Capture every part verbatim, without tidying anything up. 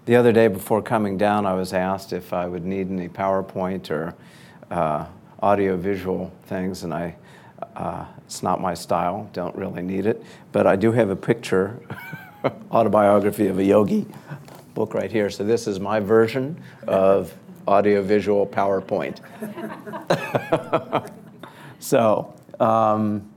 The other day before coming down, I was asked if I would need any PowerPoint or uh, audio-visual things, and I, uh, it's not my style, don't really need it, but I do have a picture, Autobiography of a Yogi book right here. So this is my version of audio-visual PowerPoint. So, um,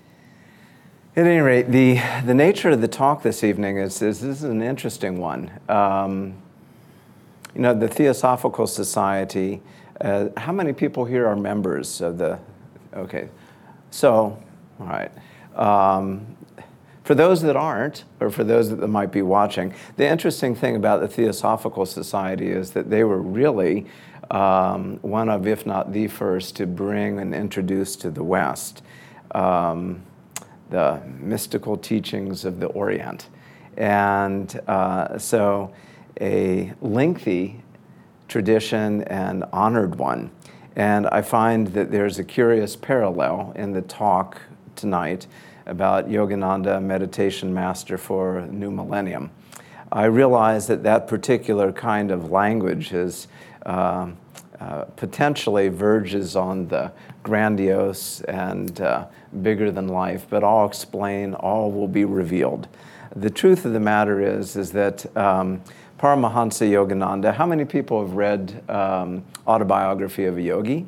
at any rate, the, the nature of the talk this evening is, is this is an interesting one. Um, you know, the Theosophical Society, uh, how many people here are members of the, okay, so, all right. Um, for those that aren't, or for those that might be watching, the interesting thing about the Theosophical Society is that they were really um, one of, if not the first, to bring and introduce to the West um, the mystical teachings of the Orient. And uh, so a lengthy tradition and honored one. And I find that there's a curious parallel in the talk tonight about Yogananda, meditation master for New Millennium. I realize that that particular kind of language is uh, uh, potentially verges on the grandiose and uh, bigger than life, but I'll explain, all will be revealed. The truth of the matter is, is that um, Paramahansa Yogananda, how many people have read um, Autobiography of a Yogi?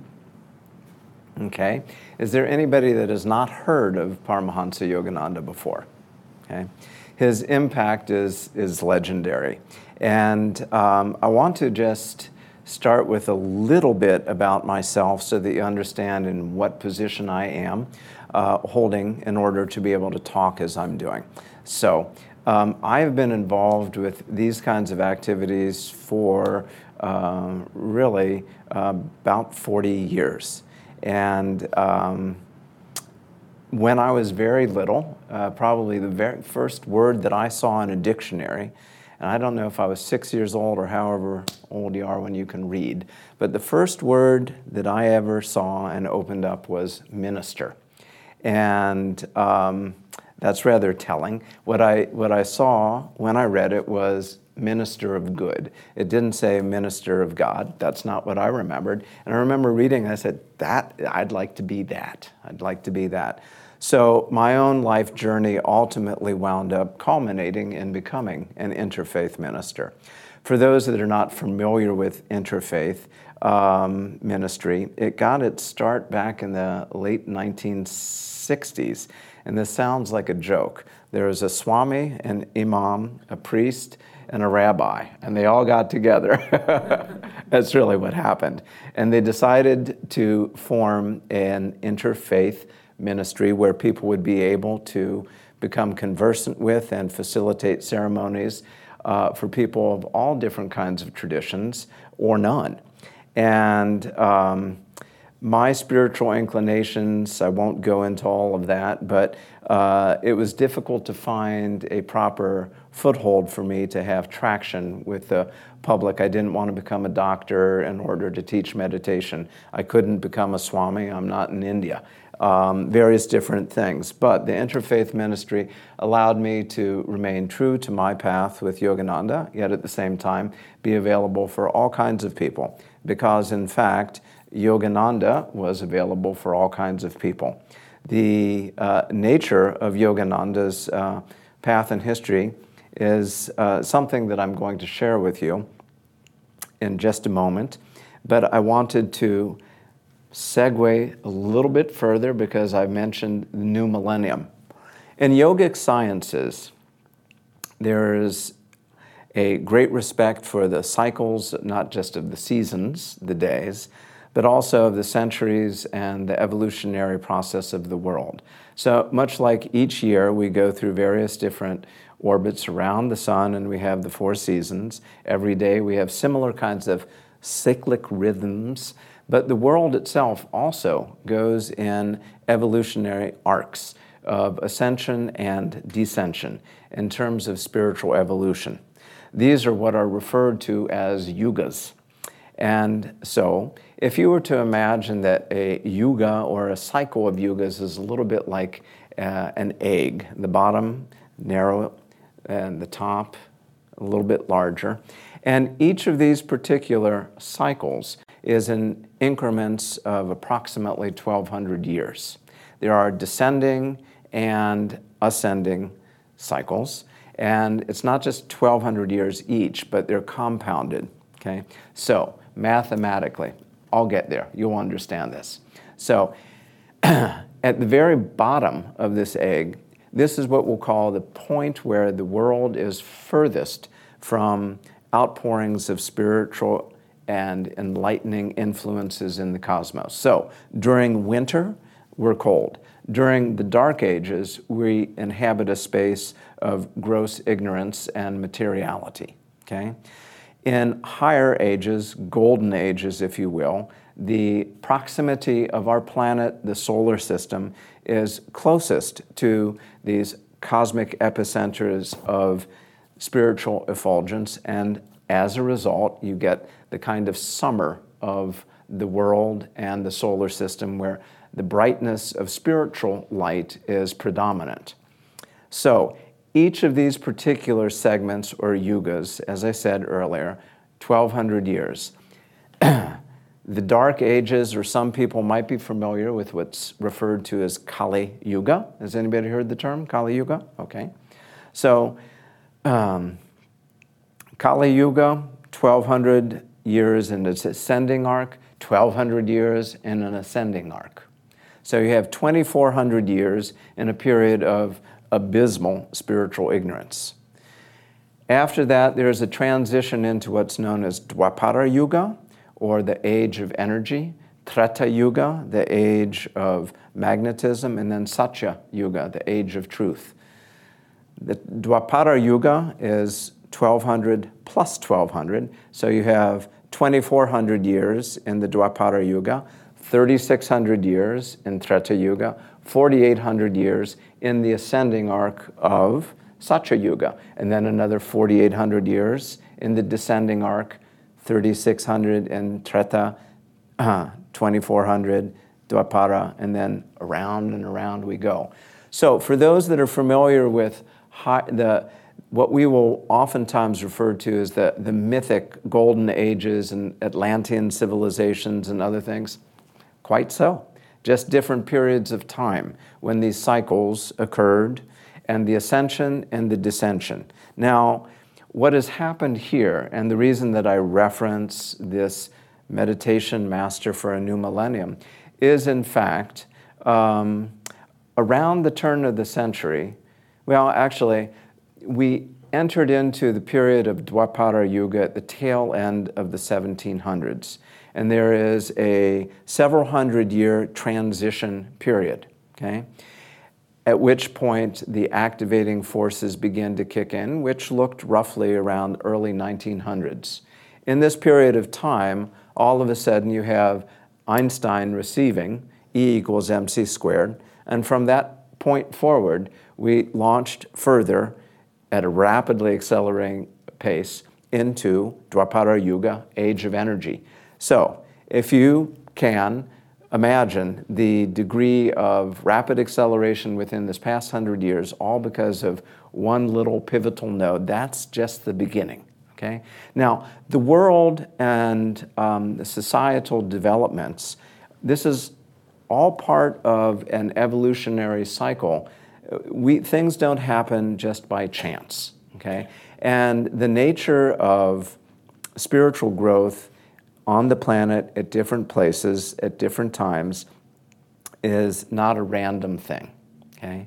Okay. Is there anybody that has not heard of Paramahansa Yogananda before? Okay. His impact is, is legendary. And um, I want to just start with a little bit about myself so that you understand in what position I am uh, holding in order to be able to talk as I'm doing. So um, I have been involved with these kinds of activities for uh, really uh, about forty years. And um, when I was very little, uh, probably the very first word that I saw in a dictionary, and I don't know if I was six years old or however old you are when you can read, but the first word that I ever saw and opened up was minister. And um, that's rather telling. What I, what I saw when I read it was minister of good. It didn't say minister of God. That's not what I remembered. And I remember reading, I said, that, I'd like to be that. I'd like to be that. So my own life journey ultimately wound up culminating in becoming an interfaith minister. For those that are not familiar with interfaith um, ministry, it got its start back in the late nineteen sixties. And this sounds like a joke. There was a Swami, an imam, a priest, and a rabbi, and they all got together. That's really what happened. And they decided to form an interfaith ministry where people would be able to become conversant with and facilitate ceremonies uh, for people of all different kinds of traditions or none. And um, my spiritual inclinations, I won't go into all of that, but uh, it was difficult to find a proper foothold for me to have traction with the public. I didn't want to become a doctor in order to teach meditation. I couldn't become a Swami. I'm not in India. Um, various different things. But the interfaith ministry allowed me to remain true to my path with Yogananda, yet at the same time be available for all kinds of people. Because in fact, Yogananda was available for all kinds of people. The uh, nature of Yogananda's uh, path and history is uh, something that I'm going to share with you in just a moment. But I wanted to segue a little bit further because I mentioned the new millennium. In yogic sciences, there is a great respect for the cycles, not just of the seasons, the days, but also of the centuries and the evolutionary process of the world. So much like each year, we go through various different orbits around the sun and we have the four seasons. Every day we have similar kinds of cyclic rhythms, but the world itself also goes in evolutionary arcs of ascension and descension in terms of spiritual evolution. These are what are referred to as yugas. And so, if you were to imagine that a yuga or a cycle of yugas is a little bit like uh, an egg, the bottom narrow and the top a little bit larger. And each of these particular cycles is in increments of approximately twelve hundred years. There are descending and ascending cycles, and it's not just twelve hundred years each, but they're compounded, okay? So, mathematically, I'll get there. You'll understand this. So, at the very bottom of this egg, this is what we'll call the point where the world is furthest from outpourings of spiritual and enlightening influences in the cosmos. So, during winter, we're cold. During the Dark Ages, we inhabit a space of gross ignorance and materiality, okay? In higher ages, golden ages, if you will, the proximity of our planet, the solar system, is closest to these cosmic epicenters of spiritual effulgence, and as a result, you get the kind of summer of the world and the solar system where the brightness of spiritual light is predominant. So, each of these particular segments or yugas, as I said earlier, twelve hundred years. The Dark Ages, or some people might be familiar with what's referred to as Kali Yuga. Has anybody heard the term Kali Yuga? Okay. So, um, Kali Yuga, twelve hundred years in its ascending arc, twelve hundred years in an ascending arc. So you have twenty-four hundred years in a period of abysmal spiritual ignorance. After that, there's a transition into what's known as Dwapara Yuga, or the age of energy, Treta Yuga, the age of magnetism, and then Satya Yuga, the age of truth. The Dwapara Yuga is twelve hundred plus twelve hundred, so you have twenty-four hundred years in the Dwapara Yuga, thirty-six hundred years in Treta Yuga, forty-eight hundred years in the ascending arc of Satya Yuga, and then another forty-eight hundred years in the descending arc, thirty-six hundred in Treta, uh, twenty-four hundred Dwapara, and then around and around we go. So for those that are familiar with high, the what we will oftentimes refer to as the, the mythic golden ages and Atlantean civilizations and other things, quite so. Just different periods of time when these cycles occurred, and the ascension and the descension. Now, what has happened here, and the reason that I reference this meditation master for a new millennium, is in fact, um, around the turn of the century, well, actually, we entered into the period of Dwapara Yuga at the tail end of the seventeen hundreds. And there is a several hundred year transition period, okay? At which point the activating forces began to kick in, which looked roughly around early nineteen hundreds. In this period of time, all of a sudden you have Einstein receiving E equals mc squared, and from that point forward, we launched further at a rapidly accelerating pace into Dwapara Yuga, age of energy. So, if you can imagine the degree of rapid acceleration within this past hundred years, all because of one little pivotal node, that's just the beginning, okay? Now, the world and um, the societal developments, this is all part of an evolutionary cycle. We, things don't happen just by chance, okay? And the nature of spiritual growth on the planet at different places at different times is not a random thing, okay?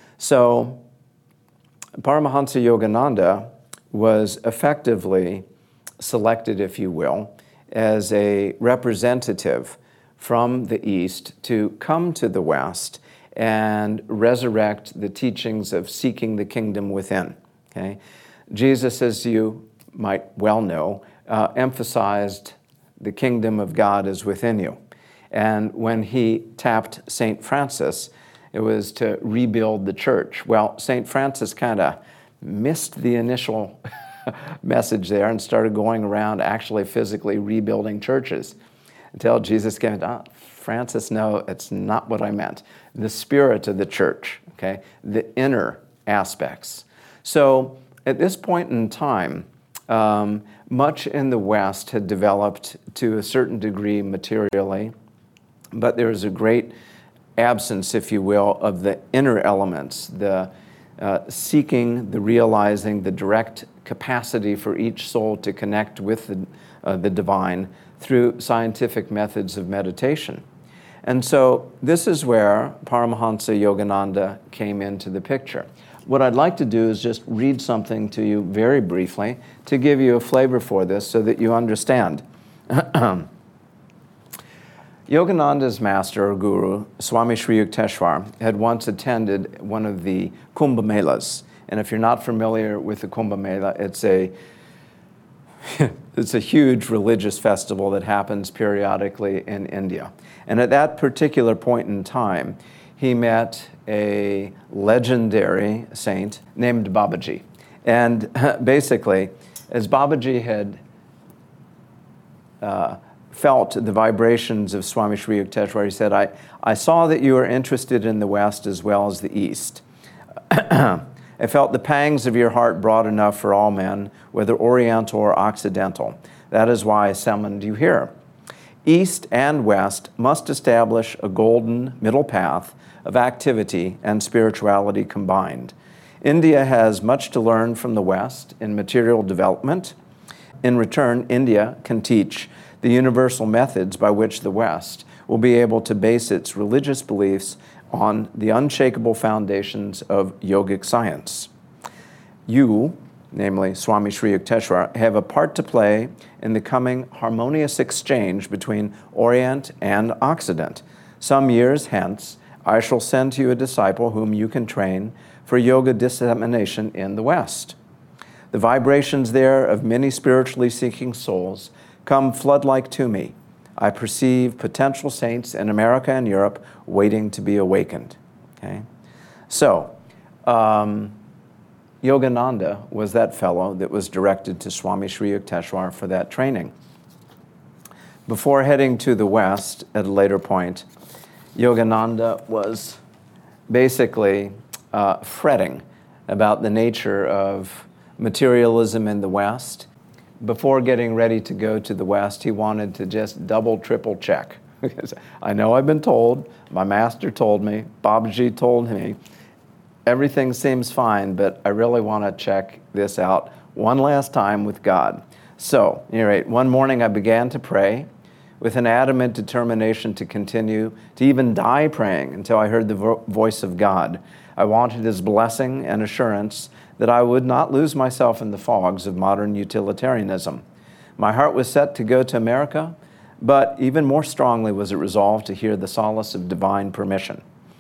So Paramahansa Yogananda was effectively selected, if you will, as a representative from the East to come to the West and resurrect the teachings of seeking the kingdom within, okay? Jesus, as you might well know, uh, emphasized the kingdom of God is within you. And when he tapped Saint Francis, it was to rebuild the church. Well, Saint Francis kind of missed the initial message there and started going around actually physically rebuilding churches until Jesus came, ah, Francis, no, it's not what I meant. The spirit of the church, okay, the inner aspects. So at this point in time, um, much in the West had developed to a certain degree materially, but there was a great absence, if you will, of the inner elements, the uh, seeking, the realizing, the direct capacity for each soul to connect with the, uh, the divine through scientific methods of meditation. And so this is where Paramahansa Yogananda came into the picture. What I'd like to do is just read something to you very briefly to give you a flavor for this so that you understand. Yogananda's master or guru, Swami Sri Yukteswar, had once attended one of the Kumbh Melas. And if you're not familiar with the Kumbh Mela, it's a it's a huge religious festival that happens periodically in India. And at that particular point in time, he met a legendary saint named Babaji. And basically, as Babaji had uh, felt the vibrations of Swami Sri Yukteswar, he said, I, I saw that you were interested in the West as well as the East. I felt the pangs of your heart broad enough for all men, whether Oriental or Occidental. That is why I summoned you here. East and West must establish a golden middle path of activity and spirituality combined. India has much to learn from the West in material development. In return, India can teach the universal methods by which the West will be able to base its religious beliefs on the unshakable foundations of yogic science. You, namely Swami Sri Yukteswar, have a part to play in the coming harmonious exchange between Orient and Occident. Some years hence, I shall send to you a disciple whom you can train for yoga dissemination in the West. The vibrations there of many spiritually seeking souls come flood-like to me. I perceive potential saints in America and Europe waiting to be awakened. Okay? So, um, Yogananda was that fellow that was directed to Swami Sri Yukteswar for that training. Before heading to the West at a later point, Yogananda was basically uh, fretting about the nature of materialism in the West. Before getting ready to go to the West, he wanted to just double, triple check. Because I know I've been told, my master told me, Babaji told me, everything seems fine, but I really want to check this out one last time with God. So, at any rate, one morning I began to pray with an adamant determination to continue, to even die praying until I heard the vo- voice of God. I wanted His blessing and assurance that I would not lose myself in the fogs of modern utilitarianism. My heart was set to go to America, but even more strongly was it resolved to hear the solace of divine permission.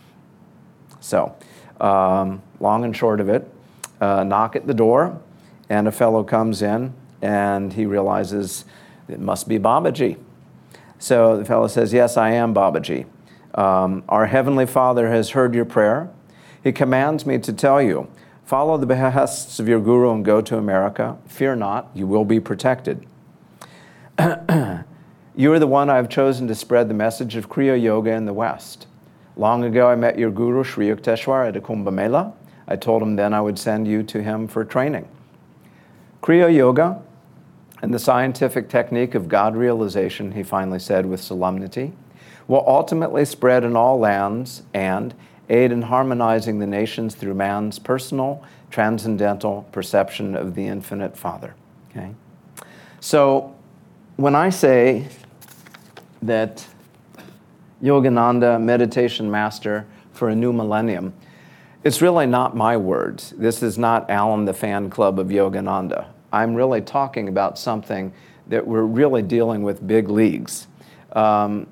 So, um, long and short of it, uh, knock at the door, and a fellow comes in, and he realizes it must be Babaji. So the fellow says, yes, I am Babaji. Um, our Heavenly Father has heard your prayer. He commands me to tell you, follow the behests of your guru and go to America. Fear not, you will be protected. You are the one I have chosen to spread the message of Kriya Yoga in the West. Long ago, I met your guru, Sri Yukteswar, at a Kumbh Mela. I told him then I would send you to him for training. Kriya Yoga and the scientific technique of God realization, he finally said with solemnity, will ultimately spread in all lands and aid in harmonizing the nations through man's personal, transcendental perception of the infinite Father. Okay? So, when I say that Yogananda, meditation master for a new millennium, it's really not my words. This is not Alan, the fan club of Yogananda. I'm really talking about something that we're really dealing with big leagues. Um,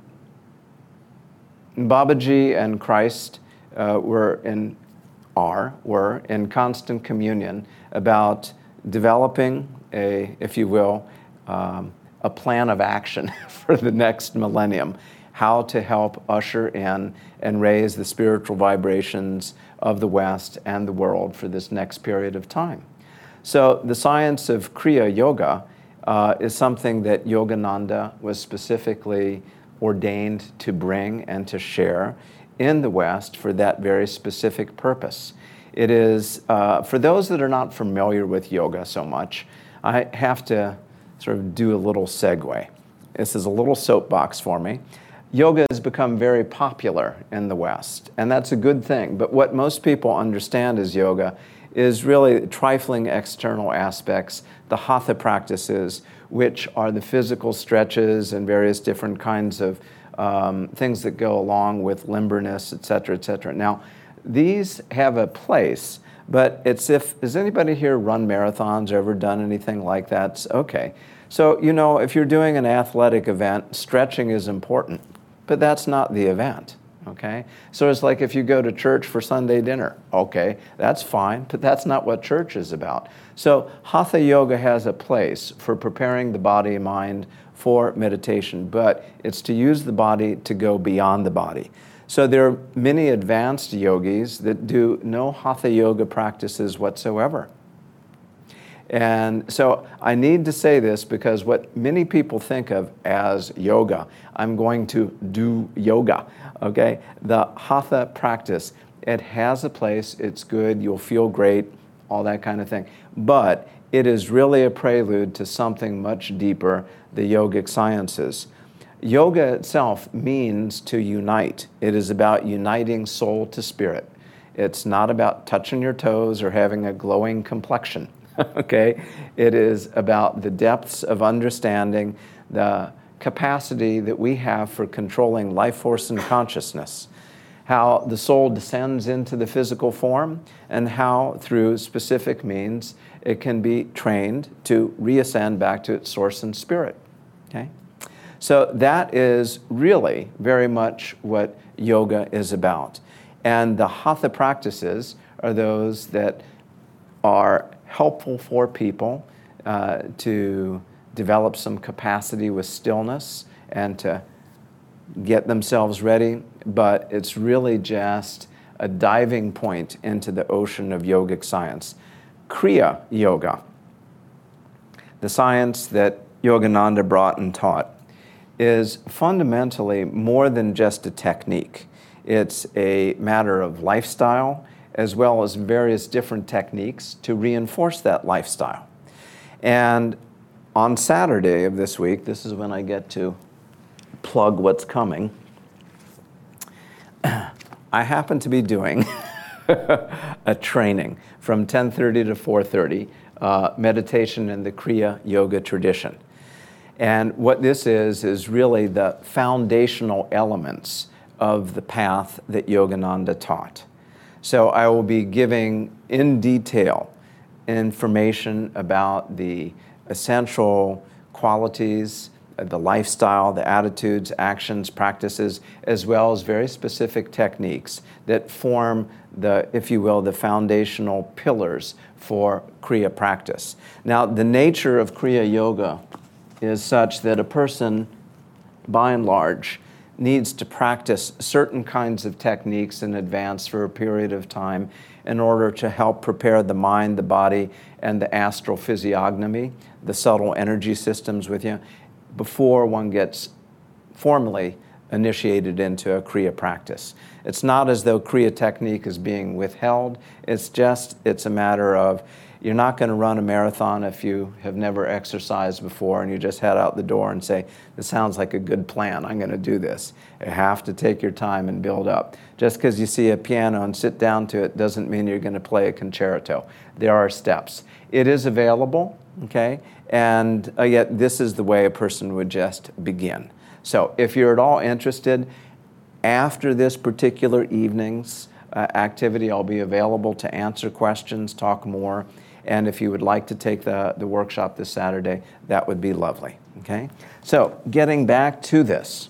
Babaji and Christ uh, were in, are, were in constant communion about developing a, if you will, um, a plan of action for the next millennium, how to help usher in and raise the spiritual vibrations of the West and the world for this next period of time. So the science of Kriya Yoga uh, is something that Yogananda was specifically ordained to bring and to share in the West for that very specific purpose. It is, uh, for those that are not familiar with yoga so much, I have to sort of do a little segue. This is a little soapbox for me. Yoga has become very popular in the West, and that's a good thing. But what most people understand as yoga is really trifling external aspects, the hatha practices, which are the physical stretches and various different kinds of um, things that go along with limberness, et cetera, et cetera. Now, these have a place, but it's if, has anybody here run marathons or ever done anything like that? Okay. So, you know, if you're doing an athletic event, stretching is important, but that's not the event, okay? So it's like if you go to church for Sunday dinner, okay, that's fine, but that's not what church is about. So Hatha Yoga has a place for preparing the body and mind for meditation, but it's to use the body to go beyond the body. So there are many advanced yogis that do no Hatha Yoga practices whatsoever. And so I need to say this because what many people think of as yoga, I'm going to do yoga, okay? The Hatha practice, it has a place, it's good, you'll feel great, all that kind of thing. But it is really a prelude to something much deeper, the yogic sciences. Yoga itself means to unite. It is about uniting soul to spirit. It's not about touching your toes or having a glowing complexion. Okay, it is about the depths of understanding, the capacity that we have for controlling life force and consciousness, how the soul descends into the physical form, and how through specific means it can be trained to reascend back to its source and spirit. Okay, so that is really very much what yoga is about. And the Hatha practices are those that are helpful for people uh, to develop some capacity with stillness and to get themselves ready, but it's really just a diving point into the ocean of yogic science. Kriya Yoga, the science that Yogananda brought and taught, is fundamentally more than just a technique. It's a matter of lifestyle, as well as various different techniques to reinforce that lifestyle. And on Saturday of this week, this is when I get to plug what's coming, I happen to be doing a training from ten thirty to four thirty, uh, meditation in the Kriya Yoga tradition. And what this is, is really the foundational elements of the path that Yogananda taught. So I will be giving in detail information about the essential qualities, the lifestyle, the attitudes, actions, practices, as well as very specific techniques that form the, if you will, the foundational pillars for Kriya practice. Now, the nature of Kriya Yoga is such that a person, by and large, needs to practice certain kinds of techniques in advance for a period of time in order to help prepare the mind, the body, and the astral physiognomy, the subtle energy systems with you, before one gets formally initiated into a Kriya practice. It's not as though Kriya technique is being withheld. It's just, it's a matter of, you're not going to run a marathon if you have never exercised before and you just head out the door and say, this sounds like a good plan, I'm going to do this. You have to take your time and build up. Just because you see a piano and sit down to it doesn't mean you're going to play a concerto. There are steps. It is available, okay? And uh, yet this is the way a person would just begin. So if you're at all interested, after this particular evening's uh, activity, I'll be available to answer questions, talk more. And if you would like to take the, the workshop this Saturday, that would be lovely, okay? So getting back to this,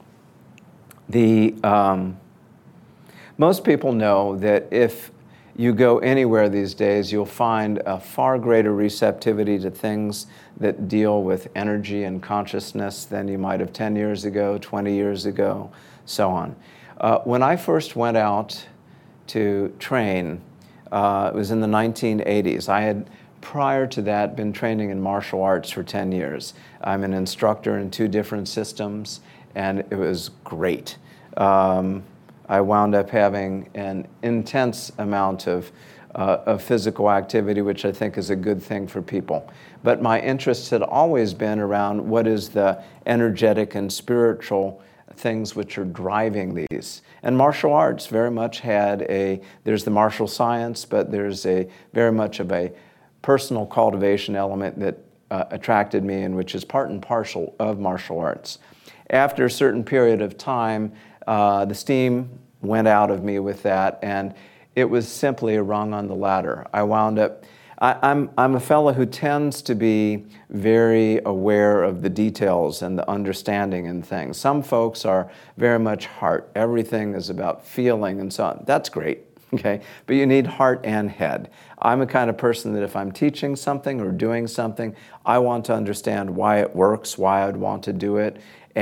the um, most people know that if you go anywhere these days, you'll find a far greater receptivity to things that deal with energy and consciousness than you might have ten years ago, twenty years ago, so on. Uh, when I first went out to train, Uh, it was in the nineteen eighties. I had, prior to that, been training in martial arts for ten years. I'm an instructor in two different systems, and it was great. Um, I wound up having an intense amount of uh, of physical activity, which I think is a good thing for people. But my interests had always been around what is the energetic and spiritual things which are driving these. And martial arts very much had a, there's the martial science, but there's a very much of a personal cultivation element that uh, attracted me, and which is part and parcel of martial arts. After a certain period of time, uh, the steam went out of me with that, and it was simply a rung on the ladder. I wound up, I, I'm, I'm a fellow who tends to be very aware of the details and the understanding in things. Some folks are very much heart. Everything is about feeling and so on. That's great, okay? But you need heart and head. I'm a kind of person that if I'm teaching something or doing something, I want to understand why it works, why I'd want to do it,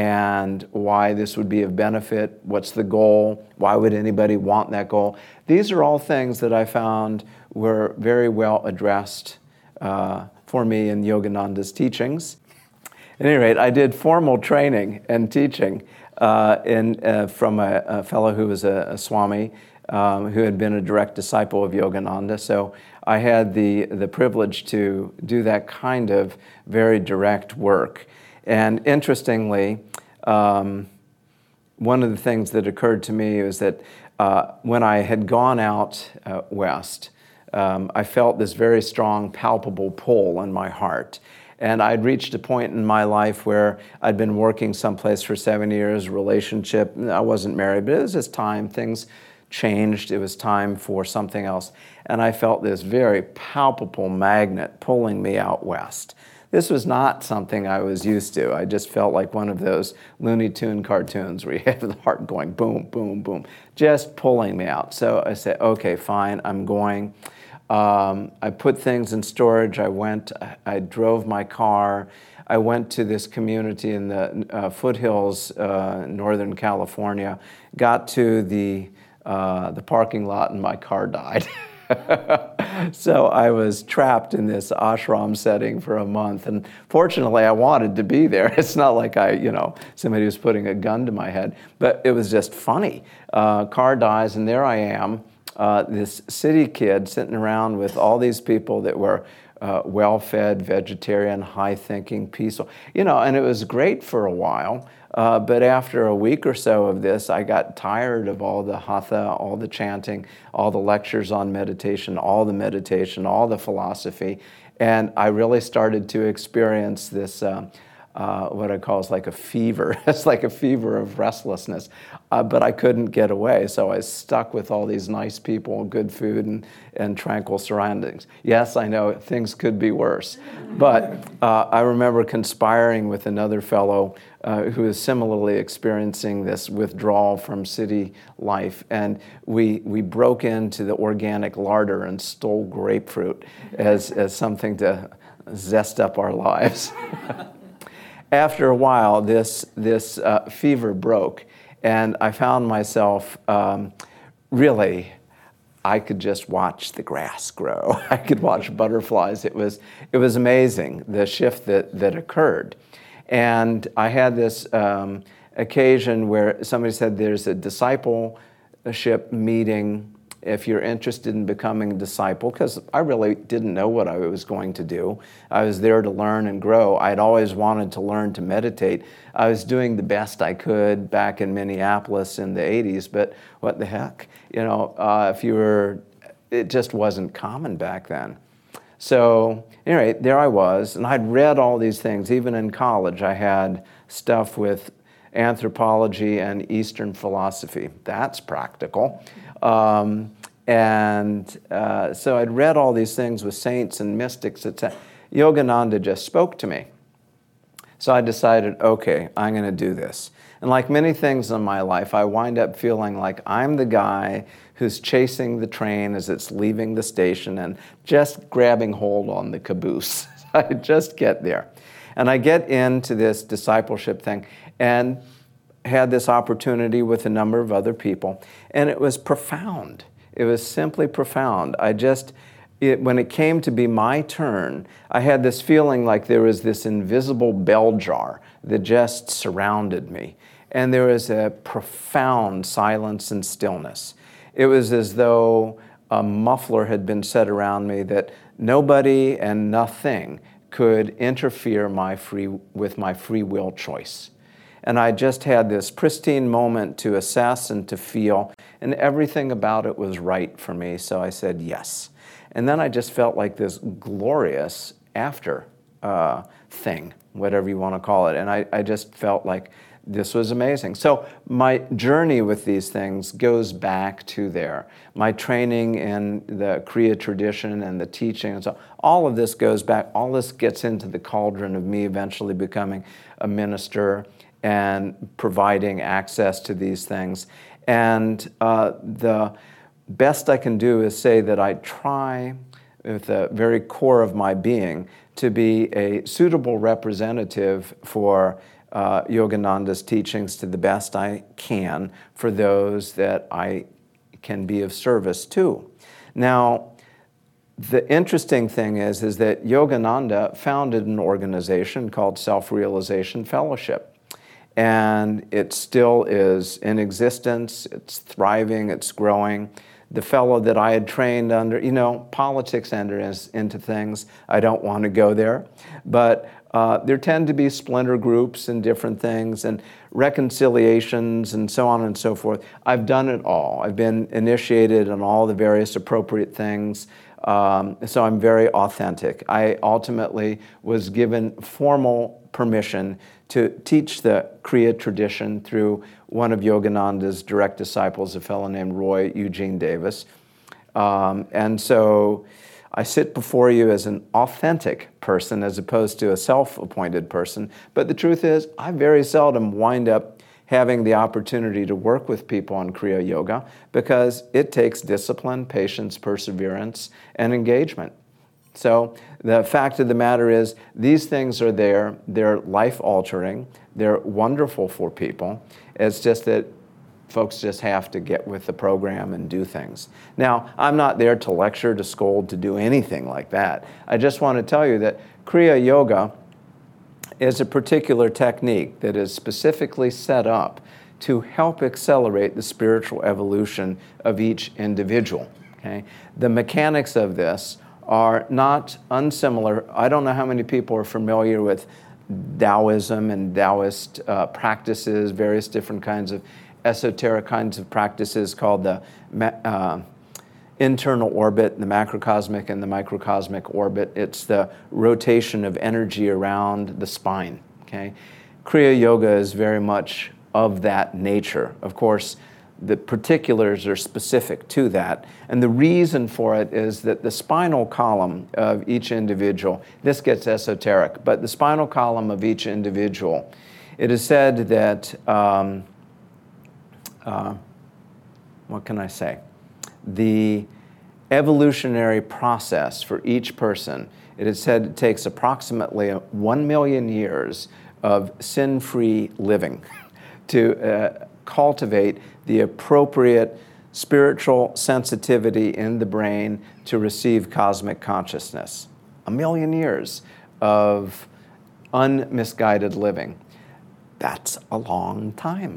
and why this would be of benefit, what's the goal, why would anybody want that goal. These are all things that I found were very well addressed uh, for me in Yogananda's teachings. At any rate, I did formal training and teaching uh, in, uh, from a, a fellow who was a, a Swami, um, who had been a direct disciple of Yogananda. So I had the, the privilege to do that kind of very direct work. And interestingly, um, one of the things that occurred to me was that uh, when I had gone out uh, west, um, I felt this very strong, palpable pull in my heart. And I'd reached a point in my life where I'd been working someplace for seven years, relationship. I wasn't married, but it was just time. Things changed. It was time for something else. And I felt this very palpable magnet pulling me out west. This was not something I was used to. I just felt like one of those Looney Tune cartoons where you have the heart going boom, boom, boom, just pulling me out. So I said, okay, fine, I'm going. Um, I put things in storage. I went, I drove my car. I went to this community in the uh, foothills, uh, Northern California, got to the, uh, the parking lot, and my car died. So I was trapped in this ashram setting for a month, and fortunately I wanted to be there. It's not like I, you know, somebody was putting a gun to my head, but it was just funny. Uh, car dies, and there I am, uh, this city kid sitting around with all these people that were uh, well-fed, vegetarian, high-thinking, peaceful, you know, and it was great for a while. Uh, but after a week or so of this, I got tired of all the hatha, all the chanting, all the lectures on meditation, all the meditation, all the philosophy. And I really started to experience this, uh, uh, what I call is like a fever. It's like a fever of restlessness. Uh, but I couldn't get away, so I was stuck with all these nice people, good food, and, and tranquil surroundings. Yes, I know things could be worse. But uh, I remember conspiring with another fellow Uh, who is similarly experiencing this withdrawal from city life. And we we broke into the organic larder and stole grapefruit as, as something to zest up our lives. After a while, this, this uh, fever broke, and I found myself um, really, I could just watch the grass grow. I could watch butterflies. It was, it was amazing, the shift that, that occurred. And I had this um, occasion where somebody said there's a discipleship meeting if you're interested in becoming a disciple, because I really didn't know what I was going to do. I was there to learn and grow. I'd always wanted to learn to meditate. I was doing the best I could back in Minneapolis in the eighties, but what the heck? You know, uh, if you were, it just wasn't common back then. So anyway, there I was, and I'd read all these things. Even in college, I had stuff with anthropology and Eastern philosophy. That's practical. Um, and uh, so I'd read all these things with saints and mystics, et cetera. Yogananda just spoke to me. So I decided, okay, I'm going to do this. And like many things in my life, I wind up feeling like I'm the guy who's chasing the train as it's leaving the station and just grabbing hold on the caboose. I just get there. And I get into this discipleship thing and had this opportunity with a number of other people. And it was profound. It was simply profound. I just, it, when it came to be my turn, I had this feeling like there was this invisible bell jar that just surrounded me. And there was a profound silence and stillness. It was as though a muffler had been set around me that nobody and nothing could interfere my free, with my free will choice. And I just had this pristine moment to assess and to feel, and everything about it was right for me, so I said yes. And then I just felt like this glorious after uh, thing, whatever you want to call it, and I, I just felt like this was amazing. So my journey with these things goes back to there. My training in the Kriya tradition and the teaching, and so all of this goes back, all this gets into the cauldron of me eventually becoming a minister and providing access to these things. And uh, the best I can do is say that I try, with the very core of my being, to be a suitable representative for uh, Yogananda's teachings to the best I can for those that I can be of service to. Now, the interesting thing is, is that Yogananda founded an organization called Self-Realization Fellowship. And it still is in existence, it's thriving, it's growing. The fellow that I had trained under, you know, politics enters into things. I don't want to go there. But uh, there tend to be splinter groups and different things and reconciliations and so on and so forth. I've done it all. I've been initiated on all the various appropriate things. Um, so I'm very authentic. I ultimately was given formal permission to teach the Kriya tradition through one of Yogananda's direct disciples, a fellow named Roy Eugene Davis. Um, and so I sit before you as an authentic person as opposed to a self-appointed person. But the truth is, I very seldom wind up having the opportunity to work with people on Kriya Yoga because it takes discipline, patience, perseverance, and engagement. So the fact of the matter is, these things are there, they're life-altering, they're wonderful for people. It's just that folks just have to get with the program and do things. Now, I'm not there to lecture, to scold, to do anything like that. I just want to tell you that Kriya Yoga is a particular technique that is specifically set up to help accelerate the spiritual evolution of each individual. Okay? The mechanics of this are not unsimilar. I don't know how many people are familiar with Taoism and Taoist uh, practices, various different kinds of esoteric kinds of practices called the uh, internal orbit, the macrocosmic and the microcosmic orbit. It's the rotation of energy around the spine. Okay? Kriya Yoga is very much of that nature. Of course, the particulars are specific to that. And the reason for it is that the spinal column of each individual, this gets esoteric, but the spinal column of each individual, it is said that, um, uh, what can I say? The evolutionary process for each person, it is said it takes approximately one million years of sin-free living to uh, cultivate the appropriate spiritual sensitivity in the brain to receive cosmic consciousness. A million years of unmisguided living. That's a long time.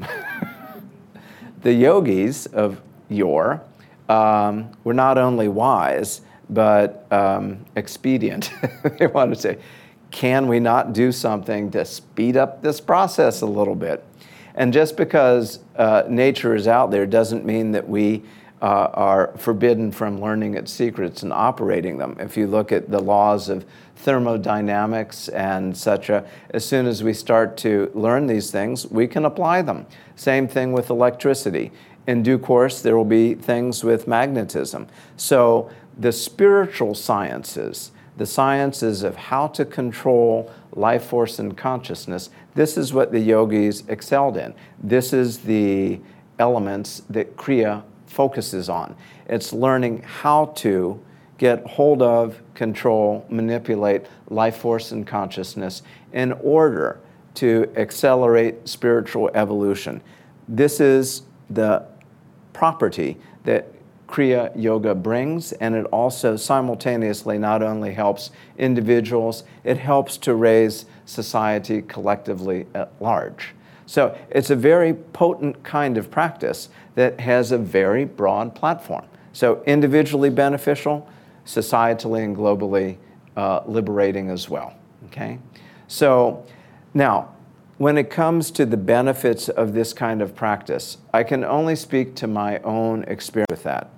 The yogis of yore um, were not only wise, but um, expedient. They want to say, can we not do something to speed up this process a little bit? And just because uh, nature is out there doesn't mean that we uh, are forbidden from learning its secrets and operating them. If you look at the laws of thermodynamics and such, a, as soon as we start to learn these things, we can apply them. Same thing with electricity. In due course, there will be things with magnetism. So the spiritual sciences, the sciences of how to control life force and consciousness, this is what the yogis excelled in. This is the elements that Kriya focuses on. It's learning how to get hold of, control, manipulate life force and consciousness in order to accelerate spiritual evolution. This is the property that Kriya Yoga brings, and it also simultaneously not only helps individuals, it helps to raise society collectively at large. So it's a very potent kind of practice that has a very broad platform. So individually beneficial, societally and globally uh, liberating as well, okay? So now, when it comes to the benefits of this kind of practice, I can only speak to my own experience with that.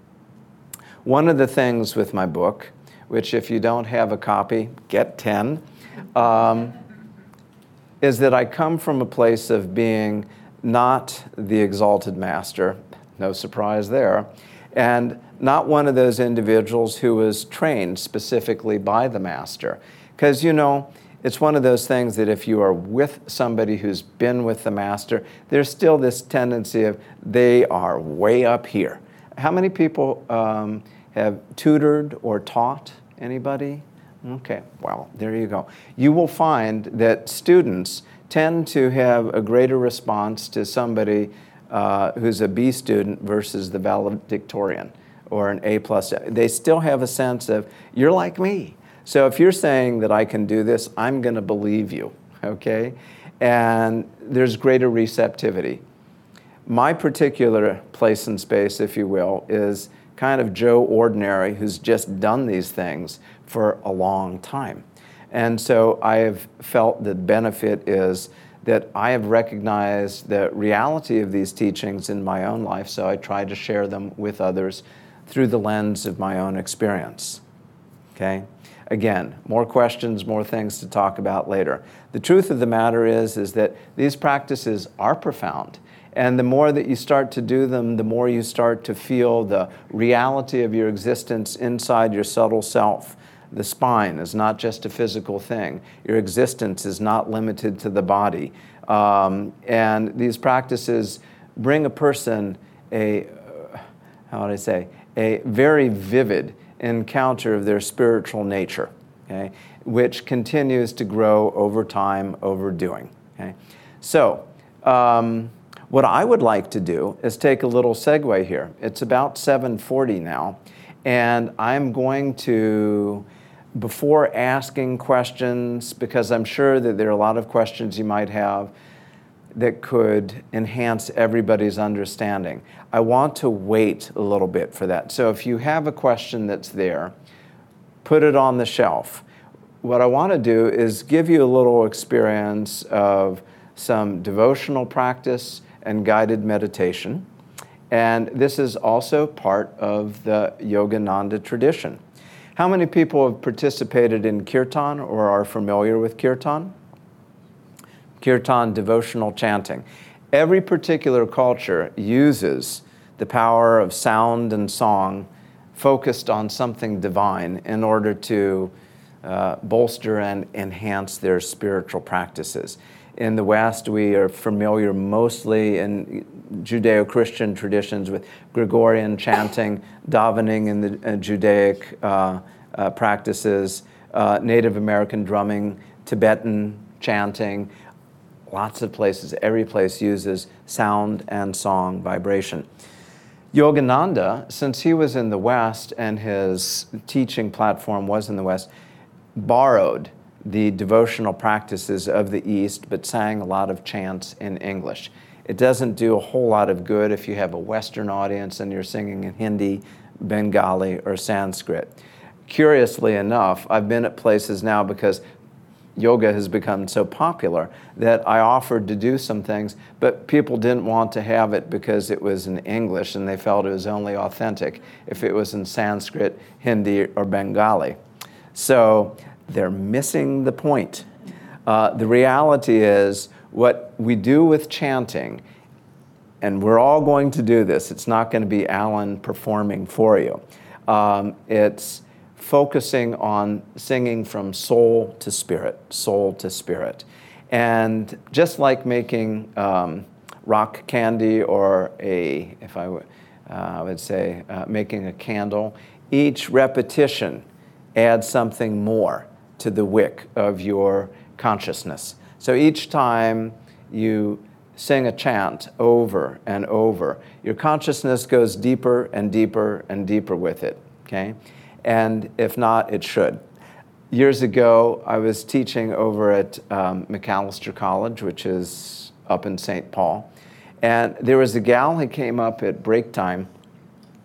One of the things with my book, which if you don't have a copy, get ten, um, is that I come from a place of being not the exalted master, no surprise there, and not one of those individuals who was trained specifically by the master. Because, you know, it's one of those things that if you are with somebody who's been with the master, there's still this tendency of they are way up here. How many people um, have tutored or taught? Anybody? Okay, well, there you go. You will find that students tend to have a greater response to somebody uh, who's a B student versus the valedictorian or an A plus. They still have a sense of, you're like me. So if you're saying that I can do this, I'm going to believe you, okay? And there's greater receptivity. My particular place in space, if you will, is kind of Joe Ordinary, who's just done these things for a long time. And so I have felt the benefit is that I have recognized the reality of these teachings in my own life, so I try to share them with others through the lens of my own experience, okay? Again, more questions, more things to talk about later. The truth of the matter is, is that these practices are profound. And the more that you start to do them, the more you start to feel the reality of your existence inside your subtle self. The spine is not just a physical thing. Your existence is not limited to the body. Um, and these practices bring a person a, uh, how would I say, a very vivid encounter of their spiritual nature, okay, which continues to grow over time, over doing. Okay? So, um, what I would like to do is take a little segue here. It's about seven forty now, and I'm going to, before asking questions, because I'm sure that there are a lot of questions you might have that could enhance everybody's understanding. I want to wait a little bit for that. So if you have a question that's there, put it on the shelf. What I want to do is give you a little experience of some devotional practice and guided meditation. And this is also part of the Yogananda tradition. How many people have participated in kirtan or are familiar with kirtan? Kirtan, devotional chanting. Every particular culture uses the power of sound and song focused on something divine in order to uh, bolster and enhance their spiritual practices. In the West, we are familiar mostly in Judeo-Christian traditions with Gregorian chanting, davening in the uh, Judaic uh, uh, practices, uh, Native American drumming, Tibetan chanting. Lots of places, every place uses sound and song vibration. Yogananda, since he was in the West and his teaching platform was in the West, borrowed the devotional practices of the East, but sang a lot of chants in English. It doesn't do a whole lot of good if you have a Western audience and you're singing in Hindi, Bengali, or Sanskrit. Curiously enough, I've been at places now because yoga has become so popular that I offered to do some things, but people didn't want to have it because it was in English and they felt it was only authentic if it was in Sanskrit, Hindi, or Bengali. So they're missing the point. Uh, the reality is what we do with chanting, and we're all going to do this, it's not going to be Alan performing for you. Um, it's focusing on singing from soul to spirit, soul to spirit. And just like making um, rock candy or a, if I w- uh, would say, uh, making a candle, each repetition adds something more to the wick of your consciousness. So each time you sing a chant over and over, your consciousness goes deeper and deeper and deeper with it, okay? And if not, it should. Years ago, I was teaching over at um, Macalester College, which is up in Saint Paul. And there was a gal who came up at break time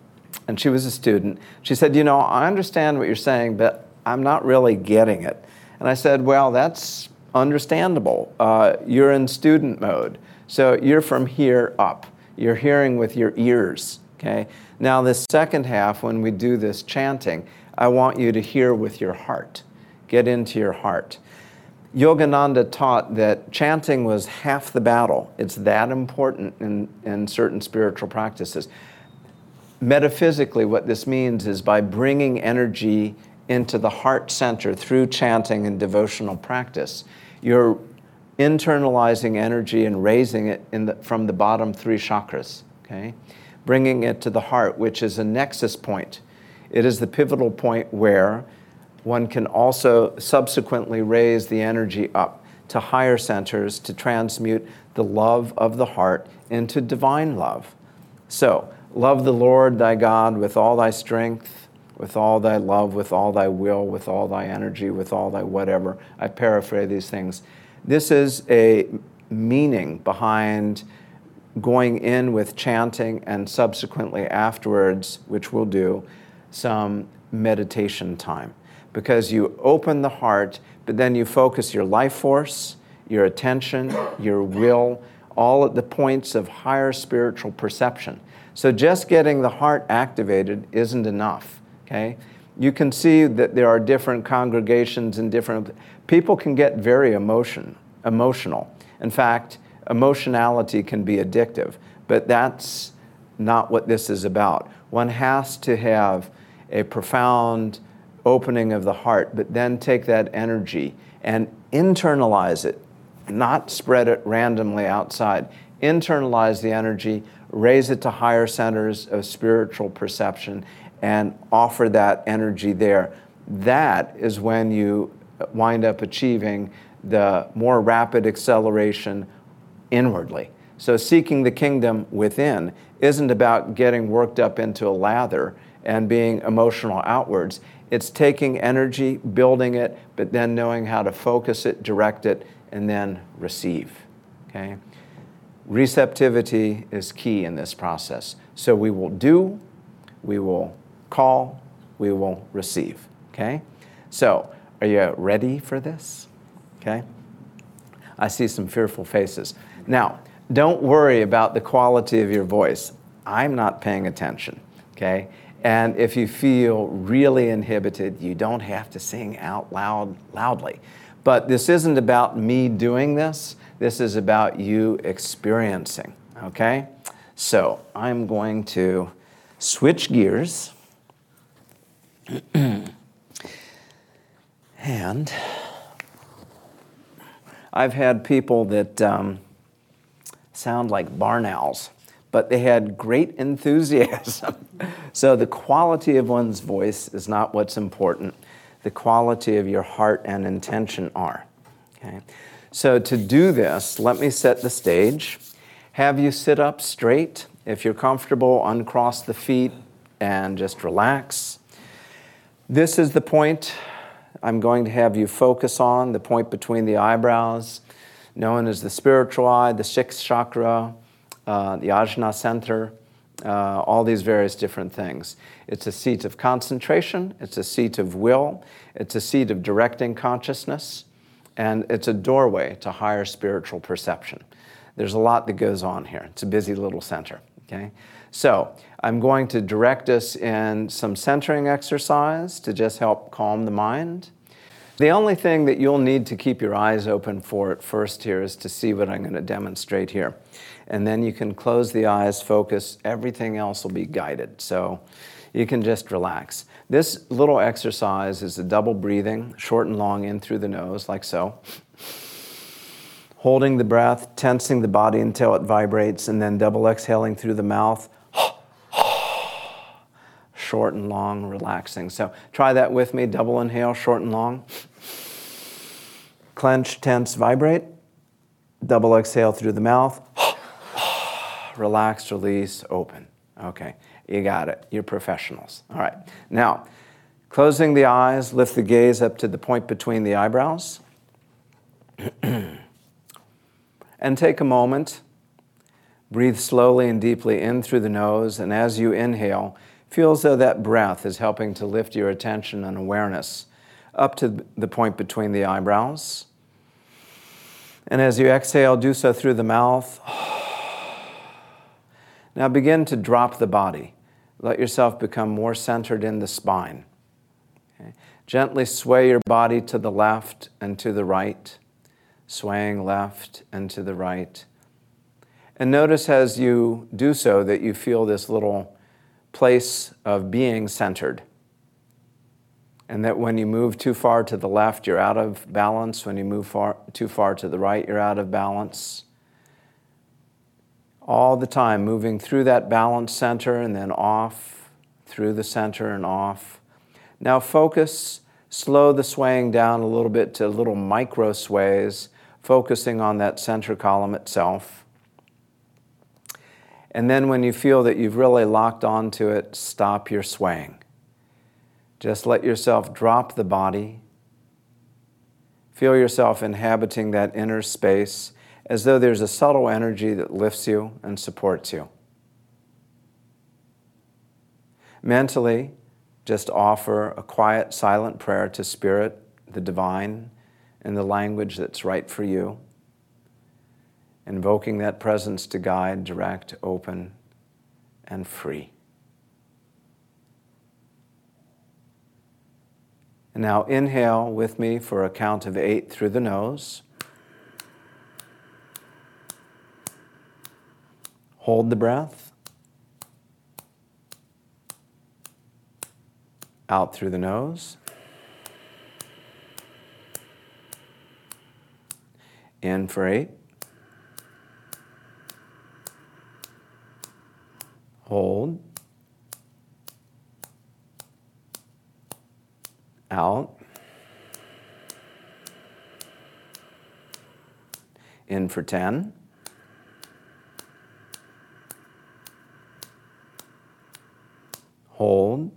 and she was a student. She said, you know, I understand what you're saying, but I'm not really getting it. And I said, well, that's understandable. Uh, you're in student mode. So you're from here up. You're hearing with your ears, okay? Now this second half, when we do this chanting, I want you to hear with your heart. Get into your heart. Yogananda taught that chanting was half the battle. It's that important in, in certain spiritual practices. Metaphysically, what this means is by bringing energy into the heart center through chanting and devotional practice, you're internalizing energy and raising it in the, from the bottom three chakras, okay? Bringing it to the heart, which is a nexus point. It is the pivotal point where one can also subsequently raise the energy up to higher centers to transmute the love of the heart into divine love. So, love the Lord thy God with all thy strength, with all thy love, with all thy will, with all thy energy, with all thy whatever. I paraphrase these things. This is a meaning behind going in with chanting and subsequently afterwards, which we'll do, some meditation time. Because you open the heart, but then you focus your life force, your attention, your will, all at the points of higher spiritual perception. So just getting the heart activated isn't enough, okay? You can see that there are different congregations and different... People can get very emotion, emotional. In fact, emotionality can be addictive, but that's not what this is about. One has to have a profound opening of the heart, but then take that energy and internalize it, not spread it randomly outside. Internalize the energy, raise it to higher centers of spiritual perception, and offer that energy there. That is when you wind up achieving the more rapid acceleration inwardly. So seeking the kingdom within isn't about getting worked up into a lather and being emotional outwards. It's taking energy, building it, but then knowing how to focus it, direct it, and then receive, okay? Receptivity is key in this process. So we will do, we will call, we will receive, okay? So, are you ready for this? Okay? I see some fearful faces. Now, don't worry about the quality of your voice. I'm not paying attention, okay? And if you feel really inhibited, you don't have to sing out loud, loudly. But this isn't about me doing this. This is about you experiencing, okay? So I'm going to switch gears. And I've had people that um, sound like barn owls, but they had great enthusiasm. So the quality of one's voice is not what's important. The quality of your heart and intention are. Okay? So to do this, let me set the stage. Have you sit up straight. If you're comfortable, uncross the feet and just relax. This is the point I'm going to have you focus on, the point between the eyebrows, known as the spiritual eye, the sixth chakra, uh, the ajna center, uh, all these various different things. It's a seat of concentration, it's a seat of will, it's a seat of directing consciousness, and it's a doorway to higher spiritual perception. There's a lot that goes on here. It's a busy little center, okay? So I'm going to direct us in some centering exercise to just help calm the mind. The only thing that you'll need to keep your eyes open for at first here is to see what I'm going to demonstrate here. And then you can close the eyes, focus, everything else will be guided. So you can just relax. This little exercise is a double breathing, short and long in through the nose, like so. Holding the breath, tensing the body until it vibrates, and then double exhaling through the mouth. Short and long, relaxing. So try that with me. Double inhale, short and long. Clench, tense, vibrate. Double exhale through the mouth. Relax, release, open. Okay, you got it. You're professionals. All right. Now, closing the eyes, lift the gaze up to the point between the eyebrows. And take a moment. Breathe slowly and deeply in through the nose, and as you inhale, Feel as though that breath is helping to lift your attention and awareness up to the point between the eyebrows. And as you exhale, do so through the mouth. Now begin to drop the body. Let yourself become more centered in the spine. Okay. Gently sway your body to the left and to the right, swaying left and to the right. And notice as you do so that you feel this little place of being centered. And that when you move too far to the left, you're out of balance. When you move far, too far to the right, you're out of balance. All the time, moving through that balance center and then off, through the center and off. Now focus, slow the swaying down a little bit to little micro sways, focusing on that center column itself. And then when you feel that you've really locked onto it, stop your swaying. Just let yourself drop the body. Feel yourself inhabiting that inner space as though there's a subtle energy that lifts you and supports you. Mentally, just offer a quiet, silent prayer to Spirit, the Divine, in the language that's right for you. Invoking that presence to guide, direct, open, and free. And now inhale with me for a count of eight through the nose. Hold the breath. Out through the nose. In for eight. Hold. Out. In for ten. Hold.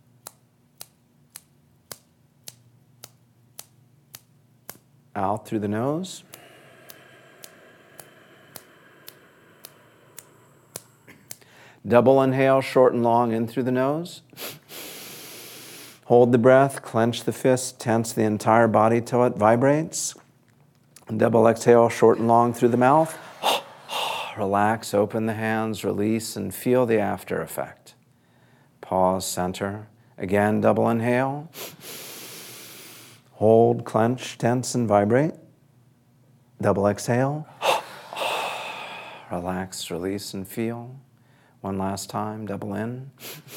Out through the nose. Double inhale, short and long, in through the nose. Hold the breath, clench the fist, tense the entire body till it vibrates. Double exhale, short and long through the mouth. Relax, open the hands, release, and feel the after effect. Pause, center. Again, double inhale. Hold, clench, tense, and vibrate. Double exhale. Relax, release, and feel. One last time, double in.